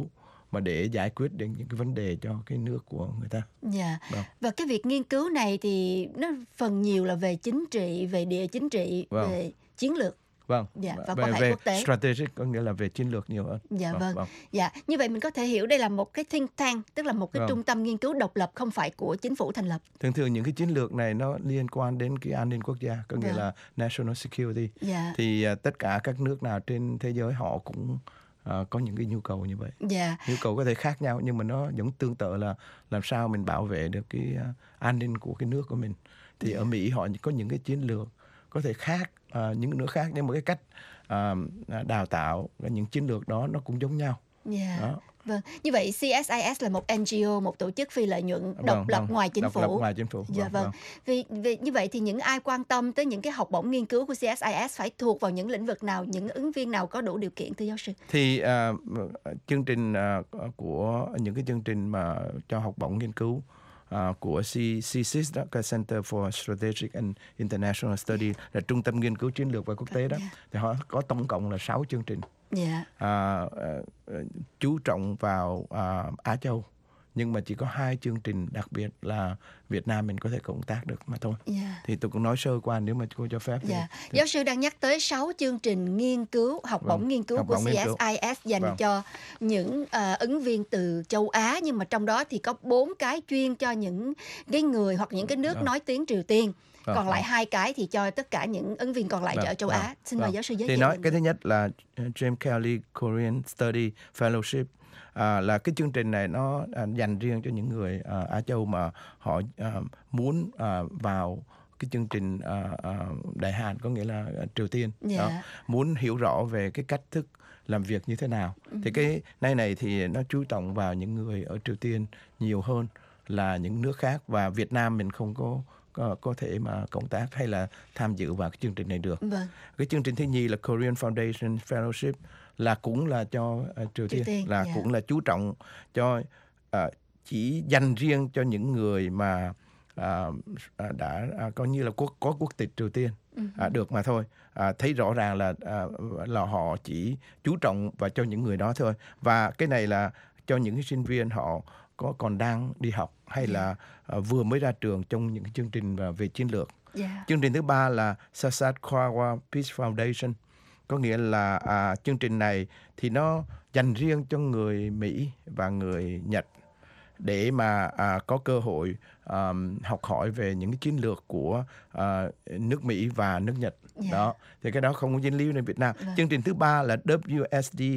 mà để giải quyết đến những cái vấn đề cho cái nước của người ta. Dạ. Vâng. Và cái việc nghiên cứu này thì nó phần nhiều là về chính trị, về địa chính trị, Vâng. về chiến lược. Vâng. Dạ, và về quan hệ về quốc tế. strategic có nghĩa là về chiến lược nhiều hơn. Dạ vâng. Dạ, như vậy mình có thể hiểu đây là một cái think tank, tức là một cái Vâng. trung tâm nghiên cứu độc lập không phải của chính phủ thành lập. Thường thường những cái chiến lược này nó liên quan đến cái an ninh quốc gia, có nghĩa Vâng. là national security. Dạ. Thì à, tất cả các nước nào trên thế giới họ cũng à, có những cái nhu cầu như vậy. Dạ. Nhu cầu có thể khác nhau nhưng mà nó giống tương tự là làm sao mình bảo vệ được cái à, an ninh của cái nước của mình. Thì ở Mỹ họ có những cái chiến lược có thể khác à, những nước khác, nhưng mà cái cách à, đào tạo những chiến lược đó nó cũng giống nhau. Dạ. Đó. Vâng. Như vậy xê ét i ét là một en giê ô, một tổ chức phi lợi nhuận độc Vâng, lập vâng. ngoài chính Độc phủ. lập ngoài chính phủ. Dạ Vâng, vâng. vâng. Vì, vì như vậy thì những ai quan tâm tới những cái học bổng nghiên cứu của xê ét i ét phải thuộc vào những lĩnh vực nào, những ứng viên nào có đủ điều kiện thưa giáo sư? Thì à, chương trình à, của những cái chương trình mà cho học bổng nghiên cứu à, của C S I S đó, cái Center for Strategic and International Study, là trung tâm nghiên cứu chiến lược và quốc tế đó, thì họ có tổng cộng là sáu chương trình. Dạ. À, à, chú trọng vào à, Á Châu, nhưng mà chỉ có hai chương trình đặc biệt là Việt Nam mình có thể cộng tác được mà thôi. Dạ. Thì tôi cũng nói sơ qua nếu mà cô cho phép. thì- Dạ. thì- Giáo sư đang nhắc tới sáu chương trình nghiên cứu, học Vâng, bổng nghiên cứu học của bổng nghiên xê ét cứu. i ét dành Vâng. cho những ờ, ứng viên từ châu Á, nhưng mà trong đó thì có bốn cái chuyên cho những cái người hoặc những cái nước Vâng. nói tiếng Triều Tiên. Vâng, Còn lại vâng. hai cái thì cho tất cả những ứng viên còn lại Vâng, ở châu vâng, Á. Xin mời vâng. giáo sư giới Thì thiệu. nói mình. cái thứ nhất là uh, James Kelly Korean Study Fellowship. À, là cái chương trình này nó à, dành riêng cho những người à, Á Châu mà họ à, muốn à, vào cái chương trình à, à, Đại Hàn, có nghĩa là à, Triều Tiên. Dạ. Đó. Muốn hiểu rõ về cái cách thức làm việc như thế nào. Ừ. Thì cái này này thì nó chú trọng vào những người ở Triều Tiên nhiều hơn là những nước khác, và Việt Nam mình không có có, có thể mà cộng tác hay là tham dự vào cái chương trình này được. Vâng. Cái chương trình thứ nhì là Korean Foundation Fellowship, là cũng là cho uh, Triều, Triều Tiên, Tiên, là dạ. cũng là chú trọng cho uh, chỉ dành riêng cho những người mà uh, uh, đã uh, coi như là quốc có quốc tịch Triều Tiên uh, được mà thôi. Uh, thấy rõ ràng là uh, là họ chỉ chú trọng vào cho những người đó thôi, và cái này là cho những cái sinh viên họ có còn đang đi học hay là uh, vừa mới ra trường trong những cái chương trình uh, về chiến lược. Dạ. Chương trình thứ ba là Sasakawa Peace Foundation, có nghĩa là à, chương trình này thì nó dành riêng cho người Mỹ và người Nhật để mà à, có cơ hội à, học hỏi về những cái chiến lược của à, nước Mỹ và nước Nhật. Dạ. Đó, thì cái đó không có dính líu đến Việt Nam. Vâng. Chương trình thứ ba là W S D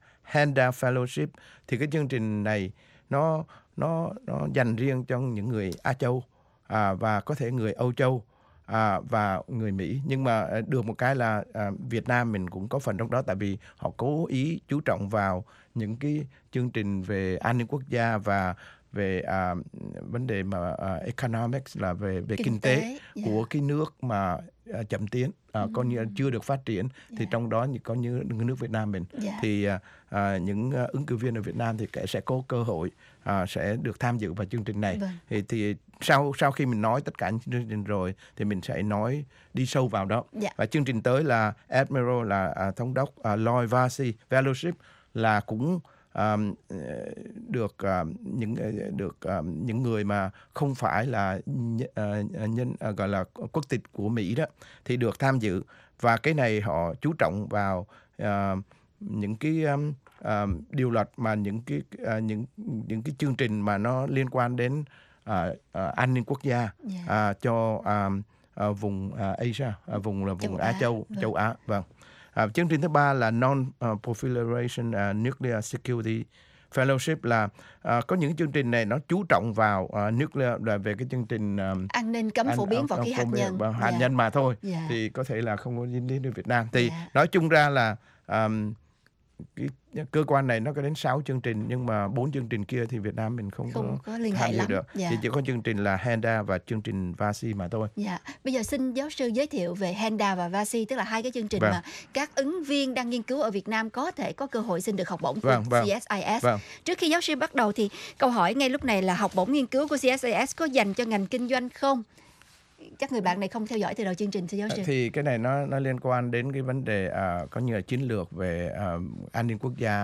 Handa Fellowship, thì cái chương trình này nó nó nó dành riêng cho những người Á Châu à, và có thể người Âu Châu à, và người Mỹ. Nhưng mà à, được một cái là à, Việt Nam mình cũng có phần trong đó, tại vì họ cố ý chú trọng vào những cái chương trình về an ninh quốc gia và về à, vấn đề mà à, economics, là về về Kinh kinh, tế, tế, dạ. của cái nước mà à, chậm tiến, à, coi như là chưa được phát triển. Thì trong đó thì có như nước Việt Nam mình. Dạ. Thì à, à, những à, ứng cử viên ở Việt Nam thì kẻ sẽ có cơ hội à, sẽ được tham dự vào chương trình này. Vâng. Thì, thì sau sau khi mình nói tất cả những chương trình rồi thì mình sẽ nói đi sâu vào đó. Dạ. Và chương trình tới là Admiral, là à, thống đốc à, Lloyd Varsi Fellowship, là cũng à, được à, những được à, những người mà không phải là à, nhân à, gọi là quốc tịch của Mỹ đó thì được tham dự. Và cái này họ chú trọng vào à, những cái um, um, điều luật mà những cái uh, những những cái chương trình mà nó liên quan đến uh, uh, an ninh quốc gia Dạ. uh, cho um, uh, vùng uh, Asia, uh, vùng là vùng Châu Á, Á, Châu, vâng. châu Á, vâng. Uh, chương trình thứ ba là Non-Proliferation uh, Nuclear Security Fellowship, là uh, có những chương trình này nó chú trọng vào uh, nuclear, là về cái chương trình um, An ninh cấm Anh- phổ biến ông- võ ông khí phổ hạt biến nhân. và hạt Dạ. nhân mà thôi. Dạ. Thì có thể là không có dính líu đến Việt Nam. Thì Dạ. nói chung ra là um, cái cơ quan này nó có đến sáu chương trình, nhưng mà bốn chương trình kia thì Việt Nam mình không, Không có liên hệ tham dự lắm. được. Dạ. Thì chỉ có chương trình là Handa và chương trình Vasi mà thôi. Dạ, bây giờ xin giáo sư giới thiệu về Handa và Vasi, tức là hai cái chương trình Vâng. mà các ứng viên đang nghiên cứu ở Việt Nam có thể có cơ hội xin được học bổng của Vâng, vâng. xê ét i ét. Vâng. Trước khi giáo sư bắt đầu thì câu hỏi ngay lúc này là học bổng nghiên cứu của xê ét i ét có dành cho ngành kinh doanh không? Chắc người bạn này không theo dõi từ đầu chương trình, thưa giáo sư. Thì cái này nó nó liên quan đến cái vấn đề à, có như là chiến lược về à, an ninh quốc gia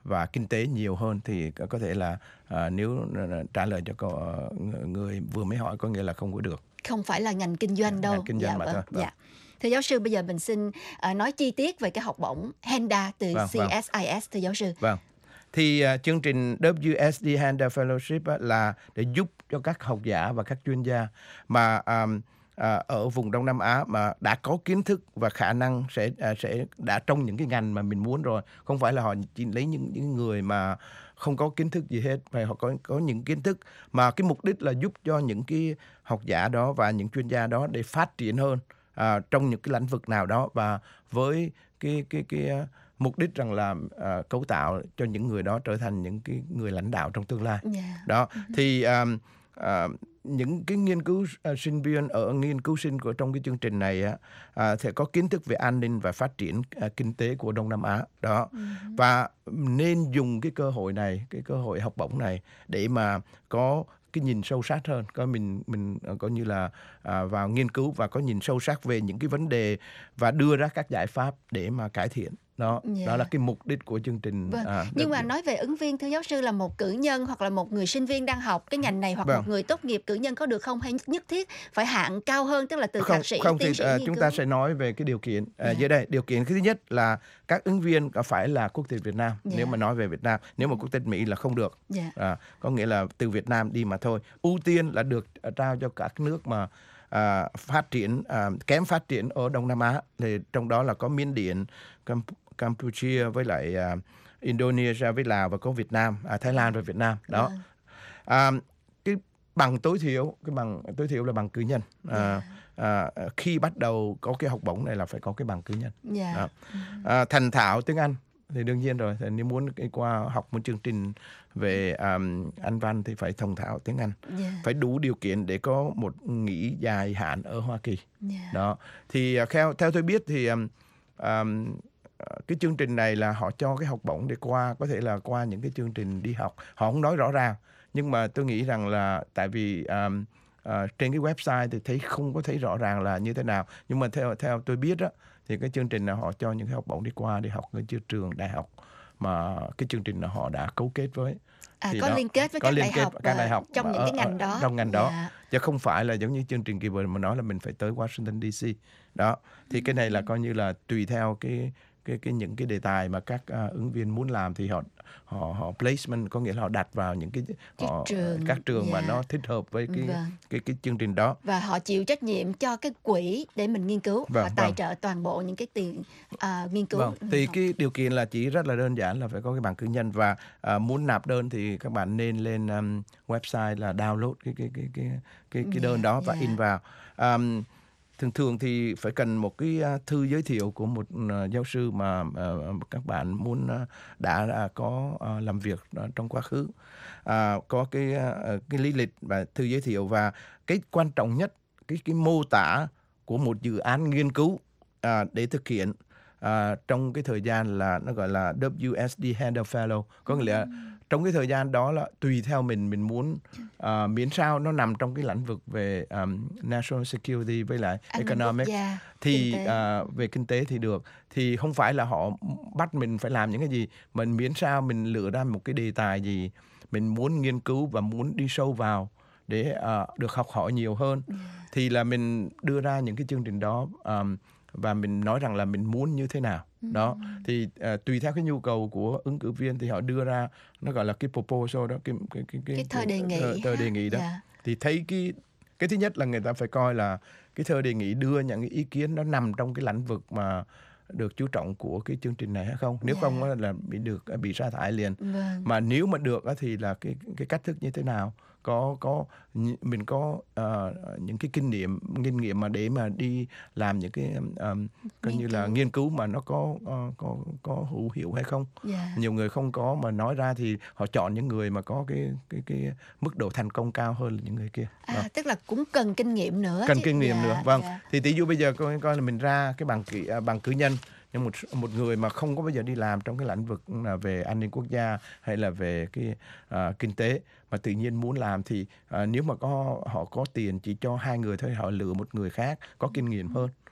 và kinh tế nhiều hơn thì có thể là à, nếu trả lời cho câu người vừa mới hỏi có nghĩa là không có được. Không phải là ngành kinh doanh đâu. Ngành kinh doanh dạ, mà vâng, thôi. Vâng. Dạ. Thưa giáo sư, bây giờ mình xin uh, nói chi tiết về cái học bổng HENDA từ Vâng, xê ét i ét, thưa giáo sư. Vâng. Thì uh, chương trình W S D HENDA Fellowship uh, là để giúp cho các học giả và các chuyên gia mà um, uh, ở vùng Đông Nam Á mà đã có kiến thức và khả năng sẽ uh, sẽ đã trong những cái ngành mà mình muốn rồi. Không phải là họ chỉ lấy những những người mà không có kiến thức gì hết, phải họ có có những kiến thức mà cái mục đích là giúp cho những cái học giả đó và những chuyên gia đó để phát triển hơn uh, trong những cái lĩnh vực nào đó, và với cái cái cái uh, mục đích rằng là uh, cấu tạo cho những người đó trở thành những cái người lãnh đạo trong tương lai. Yeah. Đó thì um, uh, những cái nghiên cứu uh, sinh viên ở nghiên cứu sinh của trong cái chương trình này uh, sẽ có kiến thức về an ninh và phát triển uh, kinh tế của Đông Nam Á đó. Uh-huh. Và nên dùng cái cơ hội này, cái cơ hội học bổng này để mà có cái nhìn sâu sắc hơn, có mình mình coi như là à, vào nghiên cứu và có nhìn sâu sắc về những cái vấn đề và đưa ra các giải pháp để mà cải thiện. Đó, Yeah. đó là cái mục đích của chương trình. Vâng. À, Nhưng mà được. nói về ứng viên, thưa giáo sư, là một cử nhân hoặc là một người sinh viên đang học cái ngành này, hoặc Vâng. một người tốt nghiệp cử nhân có được không, hay nhất thiết phải hạng cao hơn, tức là từ không thạc sĩ, không tiến thì sĩ, à, nghiên chúng cứu? ta sẽ nói về cái điều kiện à, Yeah. dưới đây. Điều kiện thứ nhất là các ứng viên có phải là quốc tịch Việt Nam. Yeah. Nếu mà nói về Việt Nam, nếu mà quốc tịch Mỹ là không được. Yeah. À, có nghĩa là từ Việt Nam đi mà thôi. Ưu tiên là được uh, trao cho các nước mà à, phát triển à, kém phát triển ở Đông Nam Á, thì trong đó là có Miến Điện, Cam- Campuchia với lại à, Indonesia với Lào, và có Việt Nam, à, Thái Lan và Việt Nam. Đó. Vâng. À, cái bằng tối thiểu, cái bằng tối thiểu là bằng cử nhân. À, à, khi bắt đầu có cái học bổng này là phải có cái bằng cử nhân. Yeah. Đó. À, thành thạo tiếng Anh thì đương nhiên rồi, thì nếu muốn cái qua học một chương trình về um, Anh văn thì phải thông thạo tiếng Anh. Yeah. Phải đủ điều kiện để có một nghỉ dài hạn ở Hoa Kỳ. Yeah. Đó thì uh, theo theo tôi biết thì um, um, cái chương trình này là họ cho cái học bổng để qua, có thể là qua những cái chương trình đi học. Họ không nói rõ ràng, nhưng mà tôi nghĩ rằng là tại vì um, uh, trên cái website thì thấy không có thấy rõ ràng là như thế nào. Nhưng mà theo theo tôi biết á, thì cái chương trình là họ cho những cái học bổng đi qua đi học ở trường đại học mà cái chương trình là họ đã cấu kết với. À, Thì có đó, liên kết với có các liên đại kết học, với các đại học trong những ở- cái ngành ở- đó. trong ngành đó. Dạ. Chứ không phải là giống như chương trình kỳ vừa mà nói là mình phải tới Washington đê xê. Đó. Thì cái này là coi như là tùy theo cái cái cái những cái đề tài mà các uh, ứng viên muốn làm thì họ họ họ placement, có nghĩa là họ đặt vào những cái Cái họ, trường, các trường mà dạ. nó thích hợp với cái Vâng. cái cái chương trình đó. Và họ chịu trách nhiệm cho cái quỹ để mình nghiên cứu. Vâng, họ tài vâng. trợ toàn bộ những cái tiền à, nghiên cứu. Vâng, thì cái điều kiện là chỉ rất là đơn giản là phải có cái bằng cử nhân, và à, muốn nạp đơn thì các bạn nên lên um, website là download cái cái cái cái cái, cái đơn Dạ, đó và dạ. in vào. Um, thường thường thì phải cần một cái uh, thư giới thiệu của một uh, giáo sư mà uh, các bạn muốn uh, đã uh, có uh, làm việc uh, trong quá khứ, uh, có cái uh, cái lý lịch và thư giới thiệu, và cái quan trọng nhất cái cái mô tả của một dự án nghiên cứu à, để thực hiện à, trong cái thời gian là nó gọi là W S D HENDA Fellow, có nghĩa là trong cái thời gian đó là tùy theo mình mình muốn à, miễn sao nó nằm trong cái lĩnh vực về um, national security với lại An ninh quốc economic gia, thì kinh tế. à, về kinh tế thì được, thì không phải là họ bắt mình phải làm những cái gì, mình miễn sao mình lựa ra một cái đề tài gì mình muốn nghiên cứu và muốn đi sâu vào để uh, được học hỏi nhiều hơn, thì là mình đưa ra những cái chương trình đó, um, và mình nói rằng là mình muốn như thế nào. Đó thì uh, tùy theo cái nhu cầu của ứng cử viên thì họ đưa ra, nó gọi là cái proposal đó, cái cái cái Cái thơ đề nghị thơ, thơ ha. đề nghị đó. Dạ. Thì thấy cái cái thứ nhất là người ta phải coi là cái thơ đề nghị đưa những cái ý kiến nó nằm trong cái lĩnh vực mà được chú trọng của cái chương trình này hay không. Nếu Dạ. không á là bị được bị sa thải liền. Vâng. Mà nếu mà được á thì là cái cái cách thức như thế nào, có có mình có uh, những cái kinh nghiệm kinh nghiệm mà để mà đi làm những cái um, coi Nghiên như là cứu. nghiên cứu mà nó có uh, có có hữu hiệu hay không. Dạ. Nhiều người không có mà nói ra thì họ chọn những người mà có cái cái cái mức độ thành công cao hơn là những người kia. Đó. À, tức là cũng cần kinh nghiệm nữa. Cần chứ. kinh nghiệm Dạ, nữa. Vâng. dạ. Thì tỷ dụ bây giờ coi coi là mình ra cái bằng cử, à, bằng cử nhân, nhưng một một người mà không có bao giờ đi làm trong cái lĩnh vực là về an ninh quốc gia hay là về cái à, kinh tế, mà tự nhiên muốn làm thì à, nếu mà có họ có tiền chỉ cho hai người thôi, họ lựa một người khác có kinh nghiệm hơn.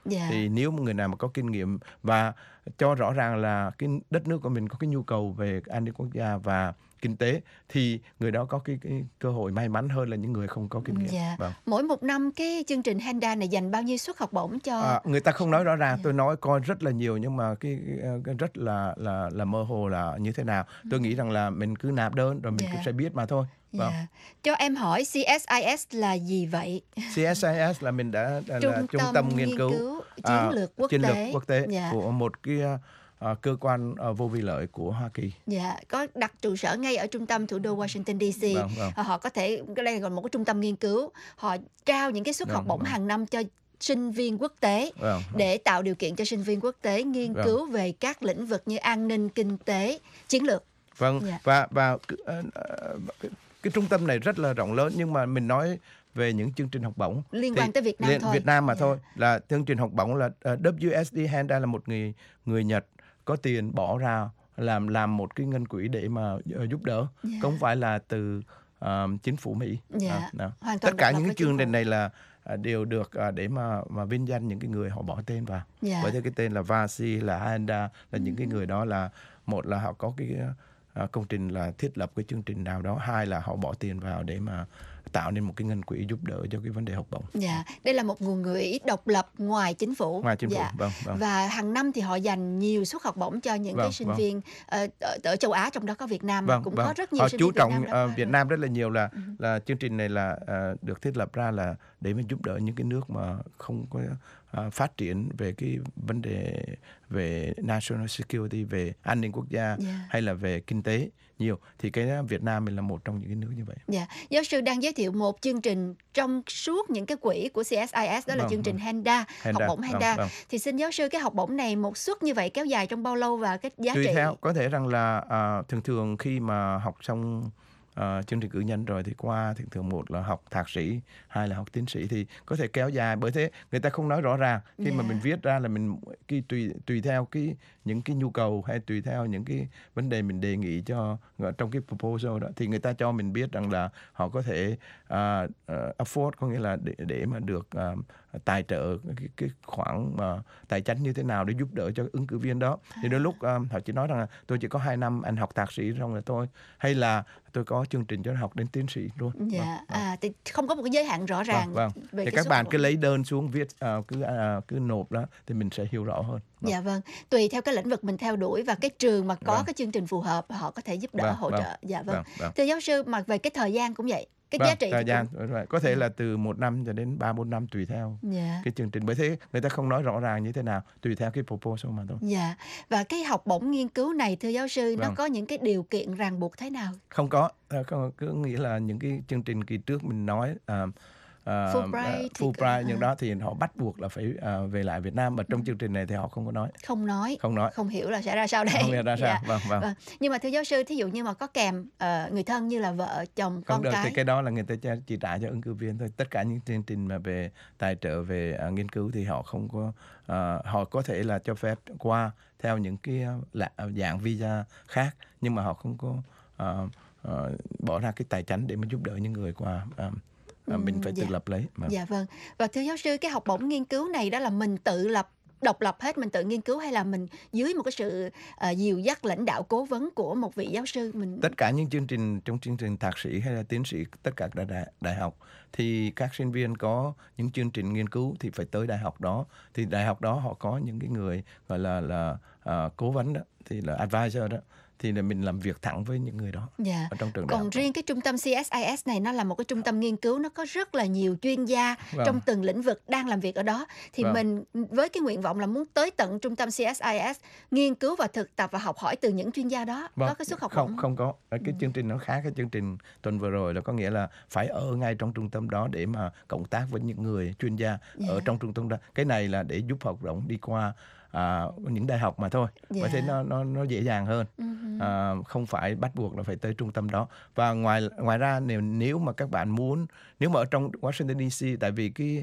Dạ. Thì nếu một người nào mà có kinh nghiệm và cho rõ ràng là cái đất nước của mình có cái nhu cầu về an ninh quốc gia và kinh tế, thì người đó có cái, cái cơ hội may mắn hơn là những người không có kinh nghiệm. Dạ. Vâng. Mỗi một năm cái chương trình Henda này dành bao nhiêu suất học bổng cho? À, người ta không nói rõ ràng, tôi nói coi rất là nhiều nhưng mà cái, cái rất là là là mơ hồ là như thế nào. Tôi nghĩ rằng là mình cứ nạp đơn rồi mình Dạ. cứ sẽ biết mà thôi. Vâng. Dạ. Cho em hỏi xê ét i ét là gì vậy? xê ét i ét là mình đã là Trung là trung tâm tâm nghiên nghiên cứu, cứu chiến à, lược quốc chiến tế. lược quốc tế Dạ. của một cái à, cơ quan à, vô vi lợi của Hoa Kỳ. Dạ, có đặt trụ sở ngay ở trung tâm thủ đô Washington đê xê. Vâng, vâng. À, Họ có thể, cái đây còn một cái trung tâm nghiên cứu, họ trao những cái suất Vâng, học bổng vâng. hàng năm cho sinh viên quốc tế Vâng, để tạo điều kiện cho sinh viên quốc tế nghiên Vâng. cứu về các lĩnh vực như an ninh, kinh tế, chiến lược. Vâng, Dạ. và và cái, ờ, cái, cái trung tâm này rất là rộng lớn, nhưng mà mình nói về những chương trình học bổng Liên thì quan tới Việt Nam liên- thôi. Việt Nam mà Dạ. thôi, là chương trình học bổng là uh, vê ét đê Henda là một người người Nhật có tiền bỏ ra làm làm một cái ngân quỹ để mà uh, giúp đỡ, Dạ. không phải là từ uh, chính phủ Mỹ. Dạ, À, đó. hoàn toàn Tất cả độc lập những với cái chính chương trình phủ. này là uh, đều được uh, để mà mà vinh danh những cái người họ bỏ tên vào. Dạ. Bởi thế cái tên là Vasi, là Henda, là những cái người đó là một là họ có cái uh, công trình là thiết lập cái chương trình nào đó, hai là họ bỏ tiền vào để mà tạo nên một cái ngân quỹ giúp đỡ cho cái vấn đề học bổng. Dạ, đây là một nguồn quỹ độc lập ngoài chính phủ. Ngoài chính phủ, Dạ. vâng, vâng. Và hàng năm thì họ dành nhiều suất học bổng cho những Vâng, cái sinh vâng. viên ờ, ở, ở châu Á, trong đó có Việt Nam, Vâng, cũng vâng. có rất nhiều Họ sinh chú viên Việt trọng Nam ờ, đó. Việt Nam rất là nhiều, là là chương trình này là ờ, được thiết lập ra là để mà giúp đỡ những cái nước mà không có ờ, phát triển về cái vấn đề về national security, về an ninh quốc gia, Dạ. hay là về kinh tế nhiều, thì cái Việt Nam mình là một trong những cái nước như vậy. Dạ, giáo sư đang giới thiệu một chương trình trong suốt những cái quỹ của xê ét i ét, đó là Vâng, chương trình vâng. Henda, học Henda, bổng vâng, Henda. vâng. Thì xin giáo sư, cái học bổng này một suất như vậy kéo dài trong bao lâu và cái giá Tùy trị? theo, có thể rằng là à, thường thường khi mà học xong à, chương trình cử nhân rồi thì qua thường thường một là học thạc sĩ, hai là học tiến sĩ, thì có thể kéo dài. Bởi thế người ta không nói rõ ràng khi mà Dạ. mình viết ra là mình cái tùy tùy theo cái những cái nhu cầu hay tùy theo những cái vấn đề mình đề nghị cho trong cái proposal đó, thì người ta cho mình biết rằng là họ có thể à, uh, afford, có nghĩa là để để mà được à, tài trợ cái, cái khoản mà tài chính như thế nào để giúp đỡ cho ứng cử viên đó. Thì đôi lúc um, họ chỉ nói rằng là tôi chỉ có hai năm anh học thạc sĩ xong rồi tôi, hay là tôi có chương trình cho anh học đến tiến sĩ luôn. Dạ, Vâng, vâng. à, thì không có một cái giới hạn rõ ràng Vâng, về vâng. Thì cái các suất bạn học cứ bổng. lấy đơn xuống viết à, cứ à, cứ nộp đó thì mình sẽ hiểu rõ hơn. Vâng. Dạ vâng, tùy theo cái lĩnh vực mình theo đuổi và cái trường mà có Vâng. cái chương trình phù hợp, họ có thể giúp đỡ, Vâng, hỗ vâng, trợ. Dạ vâng. vâng, vâng. Thưa giáo sư, mà về cái thời gian cũng vậy, cái Vâng, giá trị thời thì gian cũng- đúng rồi. Có thể là từ một năm cho đến ba bốn năm tùy theo Dạ. cái chương trình. Bởi thế người ta không nói rõ ràng như thế nào, tùy theo cái proposal mà thôi. Dạ, và cái học bổng nghiên cứu này thưa giáo sư, nó Vâng. có những cái điều kiện ràng buộc thế nào? Không có, à, không, cứ nghĩ là những cái chương trình kỳ trước mình nói à, à, Fulbright à, thì có- Fulbright những à. đó thì họ bắt buộc là phải à, về lại Việt Nam, mà trong chương trình này thì họ không có nói. Không nói, Không nói. không hiểu là sẽ ra sao đây. Không hiểu ra sao. Dạ. Vâng, vâng. Nhưng mà thưa giáo sư, thí dụ như mà có kèm ờ, người thân như là vợ, chồng, con Không được, cái. thì cái đó là người ta cho- chỉ trả cho ứng cử viên thôi. Tất cả những chương trình mà về tài trợ về à, nghiên cứu thì họ không có, à, họ có thể là cho phép qua theo những cái à, là, dạng visa khác, nhưng mà họ không có à, à, bỏ ra cái tài chính để mà giúp đỡ những người qua. À, à, mình phải dạ. tự lập lấy. Mà. Dạ vâng. Và thưa giáo sư, cái học bổng nghiên cứu này đó là mình tự lập, độc lập hết, mình tự nghiên cứu, hay là mình dưới một cái sự uh, dìu dắt lãnh đạo cố vấn của một vị giáo sư? Mình Tất cả những chương trình trong chương trình thạc sĩ hay là tiến sĩ, tất cả đại, đại, đại học thì các sinh viên có những chương trình nghiên cứu thì phải tới đại học đó. Thì đại học đó họ có những cái người gọi là là à, cố vấn đó, thì là advisor đó, thì là mình làm việc thẳng với những người đó Dạ. ở trong trường đại Còn học đó. riêng cái trung tâm xê ét i ét này, nó là một cái trung tâm nghiên cứu, nó có rất là nhiều chuyên gia Vâng. trong từng lĩnh vực đang làm việc ở đó. Thì Vâng. mình với cái nguyện vọng là muốn tới tận trung tâm xê ét i ét, nghiên cứu và thực tập và học hỏi từ những chuyên gia đó. Vâng, Có cái suất học không bổng. không có. Ở cái chương trình nó khác cái chương trình tuần vừa rồi, là có nghĩa là phải ở ngay trong trung tâm đó để mà cộng tác với những người chuyên gia Dạ. ở trong trung tâm đó. Cái này là để giúp học bổng đi qua à, những đại học mà thôi. Dạ. Bởi thế nó nó nó dễ dàng hơn. Ừ hứ. À, không phải bắt buộc là phải tới trung tâm đó. Và ngoài ngoài ra nếu nếu mà các bạn muốn, nếu mà ở trong Washington đê xê, tại vì cái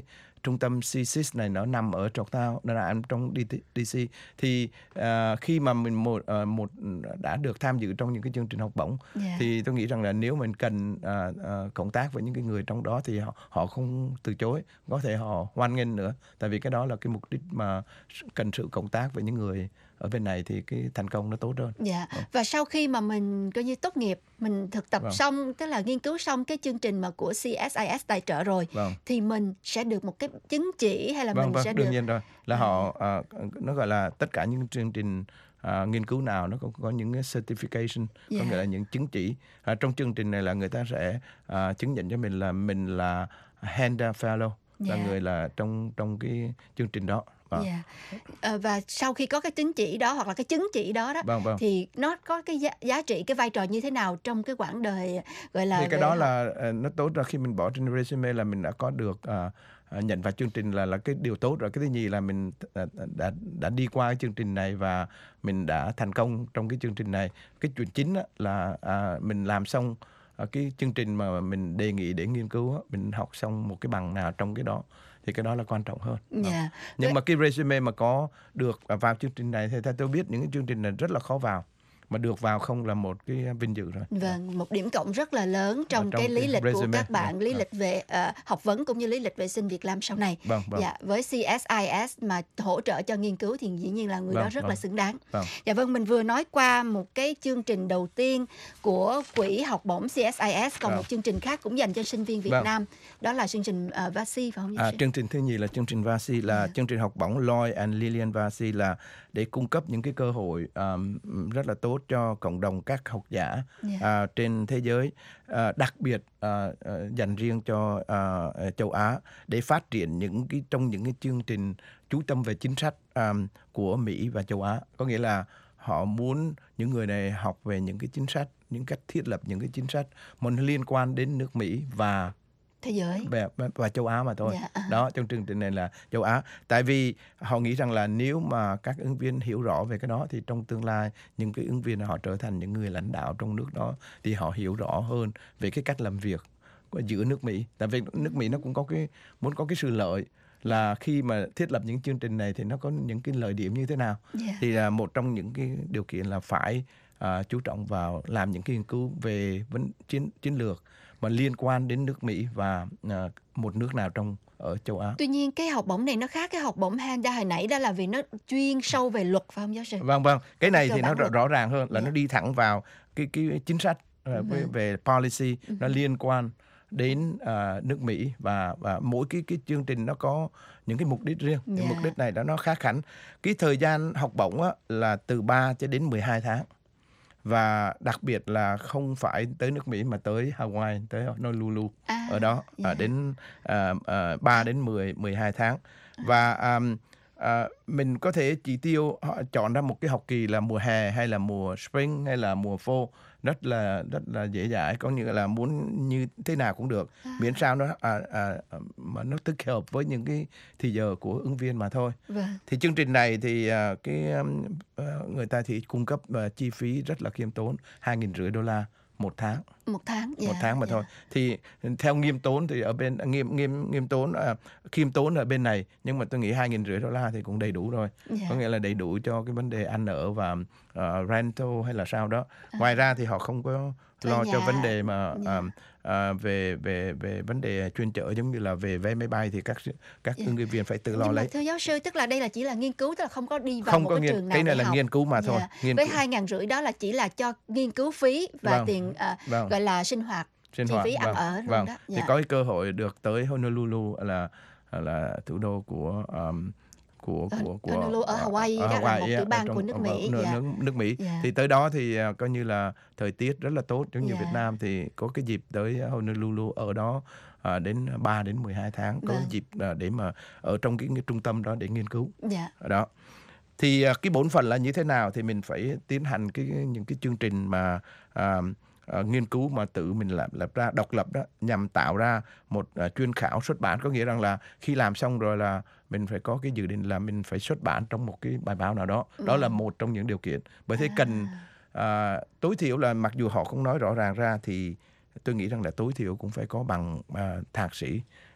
trung tâm C S I S này nó nằm ở Georgetown, nó nằm trong D C. Thì uh, khi mà mình một uh, một đã được tham dự trong những cái chương trình học bổng, Dạ. thì tôi nghĩ rằng là nếu mình cần uh, uh, cộng tác với những cái người trong đó thì họ họ không từ chối, có thể họ hoan nghênh nữa, tại vì cái đó là cái mục đích mà cần sự cộng tác với những người ở bên này thì cái thành công nó tốt hơn. Dạ. Và sau khi mà mình coi như tốt nghiệp, mình thực tập Vâng. xong, tức là nghiên cứu xong cái chương trình mà của C S I S tài trợ rồi, Vâng. thì mình sẽ được một cái chứng chỉ hay là Vâng, mình vâng, sẽ đương được nhiên rồi. Là họ uh, nó gọi là tất cả những chương trình uh, nghiên cứu nào nó có, có những cái certification, Dạ. có nghĩa là những chứng chỉ. Uh, trong chương trình này là người ta sẽ uh, chứng nhận cho mình là mình là Handel Fellow, là Dạ. người là trong trong cái chương trình đó. Vâng. Dạ. Ờ, và sau khi có cái chứng chỉ đó hoặc là cái chứng chỉ đó đó, Vâng, vâng. thì nó có cái giá, giá trị, cái vai trò như thế nào trong cái quãng đời gọi là Thì cái về đó học? là uh, nó tốt rồi, khi mình bỏ trên resume là mình đã có được uh, uh, nhận vào chương trình là là cái điều tốt rồi. Cái thứ nhì là mình uh, đã đã đi qua cái chương trình này và mình đã thành công trong cái chương trình này. Cái chuyện chính á, là uh, mình làm xong uh, cái chương trình mà mình đề nghị để nghiên cứu á, mình học xong một cái bằng nào trong cái đó, thì cái đó là quan trọng hơn. Dạ. Nhưng Với- mà cái resume mà có được vào chương trình này thì theo tôi biết những cái chương trình này rất là khó vào, mà được vào không là một cái vinh dự rồi. Vâng, một điểm cộng rất là lớn trong, trong cái lý cái lịch của resume, các bạn, vâng, lý vâng. lịch về ờ, học vấn cũng như lý lịch vệ sinh việc làm sau này. Vâng, vâng. Dạ, với C S I S mà hỗ trợ cho nghiên cứu thì dĩ nhiên là người Vâng, đó rất vâng. là xứng đáng. Vâng. Dạ vâng, mình vừa nói qua một cái chương trình đầu tiên của quỹ học bổng C S I S, còn Vâng. một chương trình khác cũng dành cho sinh viên Việt Vâng. Nam, đó là chương trình uh, Vasi phải không giáo À, sư? chương trình thứ nhì là chương trình Vasi, là chương trình học bổng Lloyd and Lillian Vasi, là để cung cấp những cái cơ hội um, rất là tốt cho cộng đồng các học giả Dạ. à, trên thế giới, à, đặc biệt à, à, dành riêng cho à, châu Á, để phát triển những cái trong những cái chương trình chú tâm về chính sách um, của Mỹ và châu Á. Có nghĩa là họ muốn những người này học về những cái chính sách, những cách thiết lập những cái chính sách mà nó liên quan đến nước Mỹ và Thế giới. và, và châu Á mà thôi. Dạ, à. Đó, trong chương trình này là châu Á. Tại vì họ nghĩ rằng là nếu mà các ứng viên hiểu rõ về cái đó thì trong tương lai những cái ứng viên họ trở thành những người lãnh đạo trong nước đó, thì họ hiểu rõ hơn về cái cách làm việc của giữa nước Mỹ. Tại vì nước Mỹ nó cũng có cái muốn có cái sự lợi, là khi mà thiết lập những chương trình này thì nó có những cái lợi điểm như thế nào. Dạ. Thì là một trong những cái điều kiện là phải à, chú trọng vào làm những cái nghiên cứu về vấn chiến chiến lược mà liên quan đến nước Mỹ và à, một nước nào trong ở châu Á. Tuy nhiên cái học bổng này nó khác cái học bổng Handa hồi nãy, đó là vì nó chuyên sâu về luật phải không giáo sư? Vâng vâng, cái này Cơ thì nó bản rõ, luật. rõ ràng hơn là Dạ. nó đi thẳng vào cái cái chính sách à, với, Vâng. về policy, Ừ. nó liên quan đến à, nước Mỹ, và và mỗi cái cái chương trình nó có những cái mục đích riêng. Cái Dạ. mục đích này đó nó khác hẳn. Cái thời gian học bổng á, là từ ba cho đến mười hai tháng. Và đặc biệt là không phải tới nước Mỹ mà tới Hawaii, tới Honolulu, À, ở đó dạ. à, đến à, à, ba đến mười, mười hai tháng. Và à, à, mình có thể chỉ tiêu họ chọn ra một cái học kỳ là mùa hè hay là mùa spring hay là mùa fall, rất là rất là dễ dãi, có nghĩa là muốn như thế nào cũng được, miễn sao nó à, à, mà nó thích hợp với những cái thì giờ của ứng viên mà thôi. Vâng. Thì chương trình này thì à, cái um, à, người ta thì cung cấp à, chi phí rất là khiêm tốn, hai nghìn rưỡi đô la một tháng. Một tháng. Một dạ, tháng mà dạ. thôi. Thì theo nghiêm tốn thì ở bên nghiêm nghiêm nghiêm tốn à, khiêm tốn ở bên này, nhưng mà tôi nghĩ hai nghìn rưỡi đô la thì cũng đầy đủ rồi. Dạ. Có nghĩa là đầy đủ cho cái vấn đề ăn ở và uh, rental hay là sao đó. Ngoài ra thì họ không có Thuê lo cho nhà. vấn đề mà Dạ. um, à, về về về vấn đề chuyên chở, giống như là về vé máy bay thì các các Dạ. ứng cử viên phải tự lo Nhưng mà lấy. thưa giáo sư, tức là đây là chỉ là nghiên cứu, tức là không có đi vào Không một có cái nghiên, trường nào cái này để là học. nghiên cứu mà thôi. Dạ. Nghiên Với cứu. hai ngàn rưỡi đó là chỉ là cho nghiên cứu phí và Vâng. tiền à, Vâng. gọi là sinh hoạt, Sinh chi hoạt, phí ăn vâng, ở luôn vâng. đó. Thì Dạ. có cái cơ hội được tới Honolulu, là là thủ đô của um, của Ở- của của Honolulu ở Hawaii, đó là một tiểu ở bang trong- của nước ở Mỹ, nước, dạ. nước, nước Mỹ. Dạ. Thì tới đó thì à, coi như là thời tiết rất là tốt, giống như Dạ. Việt Nam thì có cái dịp tới Honolulu ở đó à, đến ba đến mười hai tháng, có Vâng. dịp à, để mà ở trong cái, cái trung tâm đó để nghiên cứu. Dạ. Ở đó thì à, cái bổn phận là như thế nào thì mình phải tiến hành cái những cái chương trình mà à, à, nghiên cứu mà tự mình làm lập ra độc lập đó, nhằm tạo ra một à, chuyên khảo xuất bản. Có nghĩa rằng là khi làm xong rồi là mình phải có cái dự định là mình phải xuất bản trong một cái bài báo nào đó. Đó là một trong những điều kiện. Bởi thế cần à, tối thiểu là, mặc dù họ không nói rõ ràng ra, thì tôi nghĩ rằng là tối thiểu cũng phải có bằng à, thạc sĩ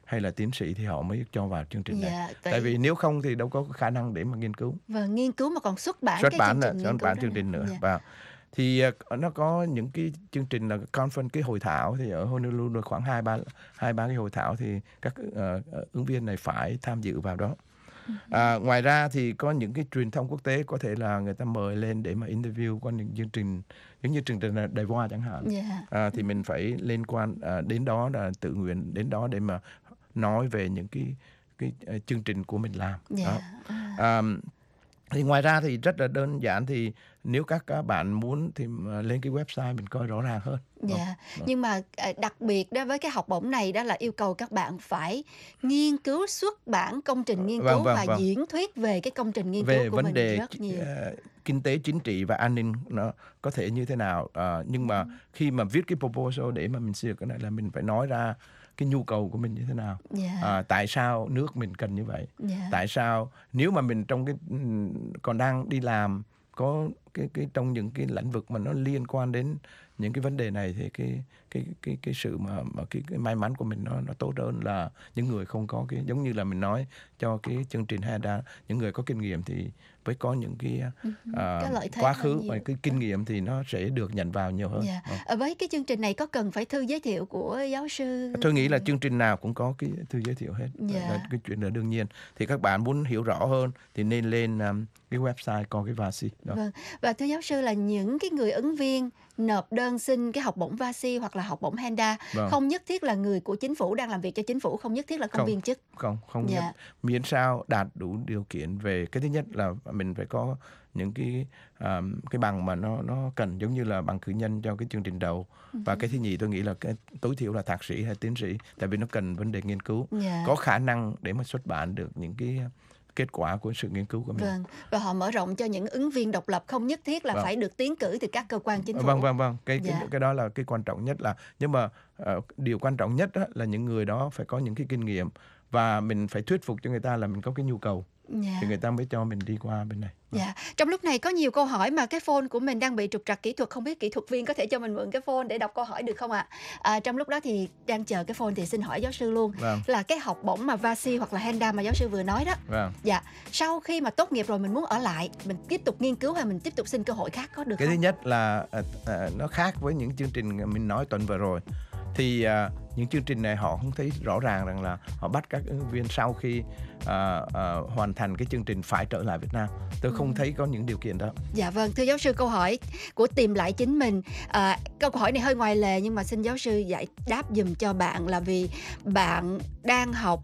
hay là tiến sĩ thì họ mới cho vào chương trình này. Dạ, Tại vậy- vì nếu không thì đâu có khả năng để mà nghiên cứu. Và nghiên cứu mà còn xuất bản Xuất cái bản chương là trình xuất nghiên cứu bản đó chương nữa. trình nữa. Dạ. Và thì ờ, nó có những cái chương trình là conference, cái hội thảo, thì ở Honolulu được khoảng hai ba hai ba cái hội thảo thì các ờ, ứng viên này phải tham dự vào đó. À, ngoài ra thì có những cái truyền thông quốc tế có thể là người ta mời lên để mà interview qua những chương trình giống như chương trình Đài Voa chẳng hạn. Dạ. À, thì mình phải liên quan à, đến đó, là tự nguyện đến đó để mà nói về những cái cái uh, chương trình của mình làm. Dạ. Đó. À, thì ngoài ra thì rất là đơn giản, thì nếu các các bạn muốn thì mà lên cái website mình coi rõ ràng hơn. Dạ, Đó. nhưng mà à, đặc biệt đó với cái học bổng này đó là yêu cầu các bạn phải nghiên cứu xuất bản công trình nghiên Vâng, cứu vâng, và vâng. diễn thuyết về cái công trình nghiên Về cứu của vấn mình đề rất nhiều. ờ, kinh tế, chính trị và an ninh nó có thể như thế nào. Ờ, nhưng mà khi mà viết cái proposal để mà mình xin được cái này là mình phải nói ra cái nhu cầu của mình như thế nào. Dạ. À, tại sao nước mình cần như vậy? Dạ. Tại sao nếu mà mình trong cái ừm, còn đang đi làm có cái cái trong những cái lĩnh vực mà nó liên quan đến những cái vấn đề này, thì cái cái cái cái sự mà mà cái, cái may mắn của mình nó nó tốt hơn là những người không có cái, giống như là mình nói cho cái chương trình Heda, những người có kinh nghiệm thì với có những cái, à, Cái lợi thế quá hơn khứ nhiều. và cái kinh nghiệm thì nó sẽ được nhận vào nhiều hơn. Dạ. Ờ. À, với cái chương trình này có cần phải thư giới thiệu của giáo sư? Tôi nghĩ là chương trình nào cũng có cái thư giới thiệu hết. Dạ. Là cái chuyện là đương nhiên. Thì các bạn muốn hiểu rõ hơn thì nên lên um, cái website coi cái vasi đó. Vâng. Và thưa giáo sư là những cái người ứng viên nộp đơn xin cái học bổng vasi hoặc là học bổng Henda Vâng. không nhất thiết là người của chính phủ, đang làm việc cho chính phủ, không nhất thiết là công Không. viên chức. Không, không Dạ. nhất. Miễn sao đạt đủ điều kiện về cái thứ nhất là mình phải có những cái um, cái bằng mà nó nó cần, giống như là bằng cử nhân cho cái chương trình đầu. Và cái thứ nhì tôi nghĩ là cái tối thiểu là thạc sĩ hay tiến sĩ, tại vì nó cần vấn đề nghiên cứu. Dạ. Có khả năng để mà xuất bản được những cái kết quả của sự nghiên cứu của mình. Vâng, và họ mở rộng cho những ứng viên độc lập, không nhất thiết là Vâng. phải được tiến cử từ các cơ quan chính phủ. Vâng vâng vâng, cái Dạ. cái cái đó là cái quan trọng nhất, là nhưng mà ờ, điều quan trọng nhất á, là những người đó phải có những cái kinh nghiệm và mình phải thuyết phục cho người ta là mình có cái nhu cầu, Dạ. thì người ta mới cho mình đi qua bên này. Dạ. Trong lúc này có nhiều câu hỏi mà cái phone của mình đang bị trục trặc kỹ thuật, không biết kỹ thuật viên có thể cho mình mượn cái phone để đọc câu hỏi được không ạ? À, trong lúc đó thì đang chờ cái phone thì xin hỏi giáo sư luôn. Vâng. Là cái học bổng mà vasi hoặc là Henda mà giáo sư vừa nói đó. Vâng. Dạ. Sau khi mà tốt nghiệp rồi mình muốn ở lại, mình tiếp tục nghiên cứu hay mình tiếp tục xin cơ hội khác có được Cái thứ không? nhất là à, à, nó khác với những chương trình mình nói tuần vừa rồi. Thì à, những chương trình này họ không thấy rõ ràng rằng là họ bắt các ứng viên sau khi à, à, hoàn thành cái chương trình phải trở lại Việt Nam. Tôi không Ừ. thấy có những điều kiện đó. Dạ vâng, thưa giáo sư, câu hỏi của Tìm Lại Chính Mình. À, câu hỏi này hơi ngoài lề nhưng mà xin giáo sư giải đáp giùm cho bạn, là vì bạn đang học...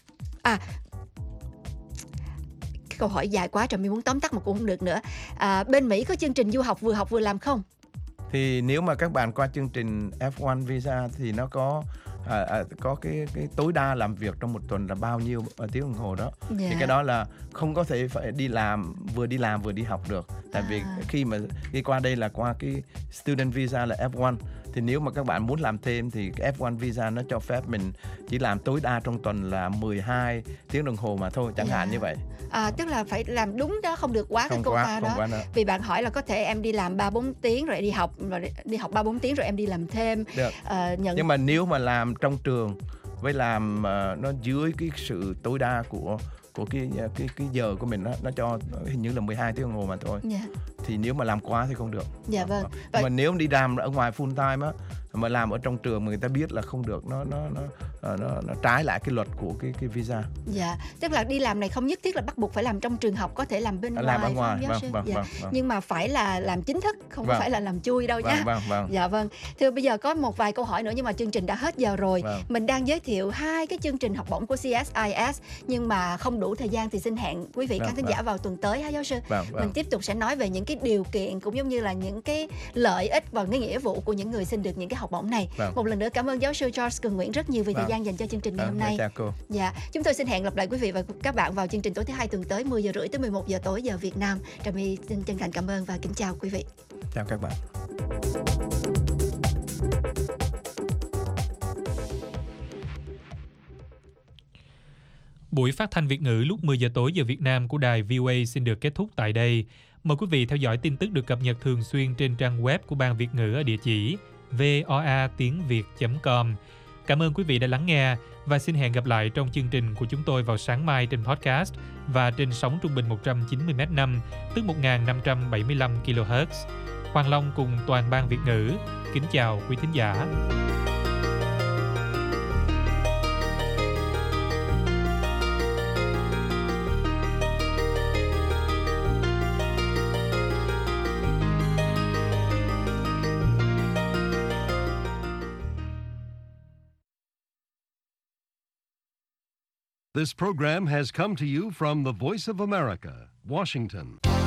À, cái câu hỏi dài quá trời, mình muốn tóm tắt mà cũng không được nữa. À, bên Mỹ có chương trình du học vừa học vừa làm không? Thì nếu mà các bạn qua chương trình F một visa thì nó có à, à, có cái cái tối đa làm việc trong một tuần là bao nhiêu à, tiếng đồng hồ đó. Dạ. Thì cái đó là không có thể phải đi làm vừa đi làm vừa đi học được. Tại vì À. khi mà đi qua đây là qua cái student visa là F một, thì nếu mà các bạn muốn làm thêm thì cái F một visa nó cho phép mình chỉ làm tối đa trong tuần là mười hai tiếng đồng hồ mà thôi, chẳng Dạ. hạn như vậy. À, tức là phải làm đúng đó, không được quá cái Không quota quá, đó. không quá nữa. Vì bạn hỏi là có thể em đi làm ba bốn tiếng rồi đi học, rồi đi học ba bốn tiếng rồi em đi làm thêm. Được. Ờ, nhận Nhưng mà nếu mà làm trong trường với làm uh, nó dưới cái sự tối đa của của cái cái cái giờ của mình đó, nó cho hình như là mười hai tiếng đồng hồ mà thôi. Dạ. Thì nếu mà làm quá thì không được. Dạ vâng. Nhưng mà nếu đi làm ở ngoài full time á, mà làm ở trong trường mà người ta biết là không được, nó nó nó nó, nó trái lại cái luật của cái cái visa. Dạ, tức là đi làm này không nhất thiết là bắt buộc phải làm trong trường học, có thể làm bên Làm ngoài, ở phải ngoài, không giáo vâng, sư? vâng, Dạ. vâng, vâng. Nhưng mà phải là làm chính thức, không Vâng. phải là làm chui đâu Vâng, nha. vâng, vâng. Dạ vâng. Thưa, bây giờ có một vài câu hỏi nữa nhưng mà chương trình đã hết giờ rồi. Vâng. Mình đang giới thiệu hai cái chương trình học bổng của xê ét i ét nhưng mà không đủ thời gian thì xin hẹn quý vị Vâng, khán thính vâng. giả vào tuần tới ha giáo sư. Vâng, vâng. Mình tiếp tục sẽ nói về những cái điều kiện cũng giống như là những cái lợi ích và cái nghĩa vụ của những người xin được những cái học bổng này. Vâng. Một lần nữa cảm ơn giáo sư George Cường Nguyễn rất nhiều vì thời Vâng. gian dành cho chương trình ngày Vâng, hôm nay. chào cô. Dạ, chúng tôi xin hẹn gặp lại quý vị và các bạn vào chương trình tối thứ hai tuần tới mười giờ rưỡi tới mười một giờ tối giờ Việt Nam. Trà My xin chân thành cảm ơn và kính chào quý vị. Chào các bạn. Buổi phát thanh Việt ngữ lúc mười giờ tối giờ Việt Nam của đài vê o a xin được kết thúc tại đây. Mời quý vị theo dõi tin tức được cập nhật thường xuyên trên trang web của Ban Việt ngữ ở địa chỉ voa tiếng việt chấm com Cảm ơn quý vị đã lắng nghe và xin hẹn gặp lại trong chương trình của chúng tôi vào sáng mai trên podcast và trên sóng trung bình một trăm chín mươi mét năm, tức một nghìn năm trăm bảy mươi lăm ki lô héc. Hoàng Long cùng toàn ban Việt ngữ kính chào quý thính giả. This program has come to you from the Voice of America, Washington.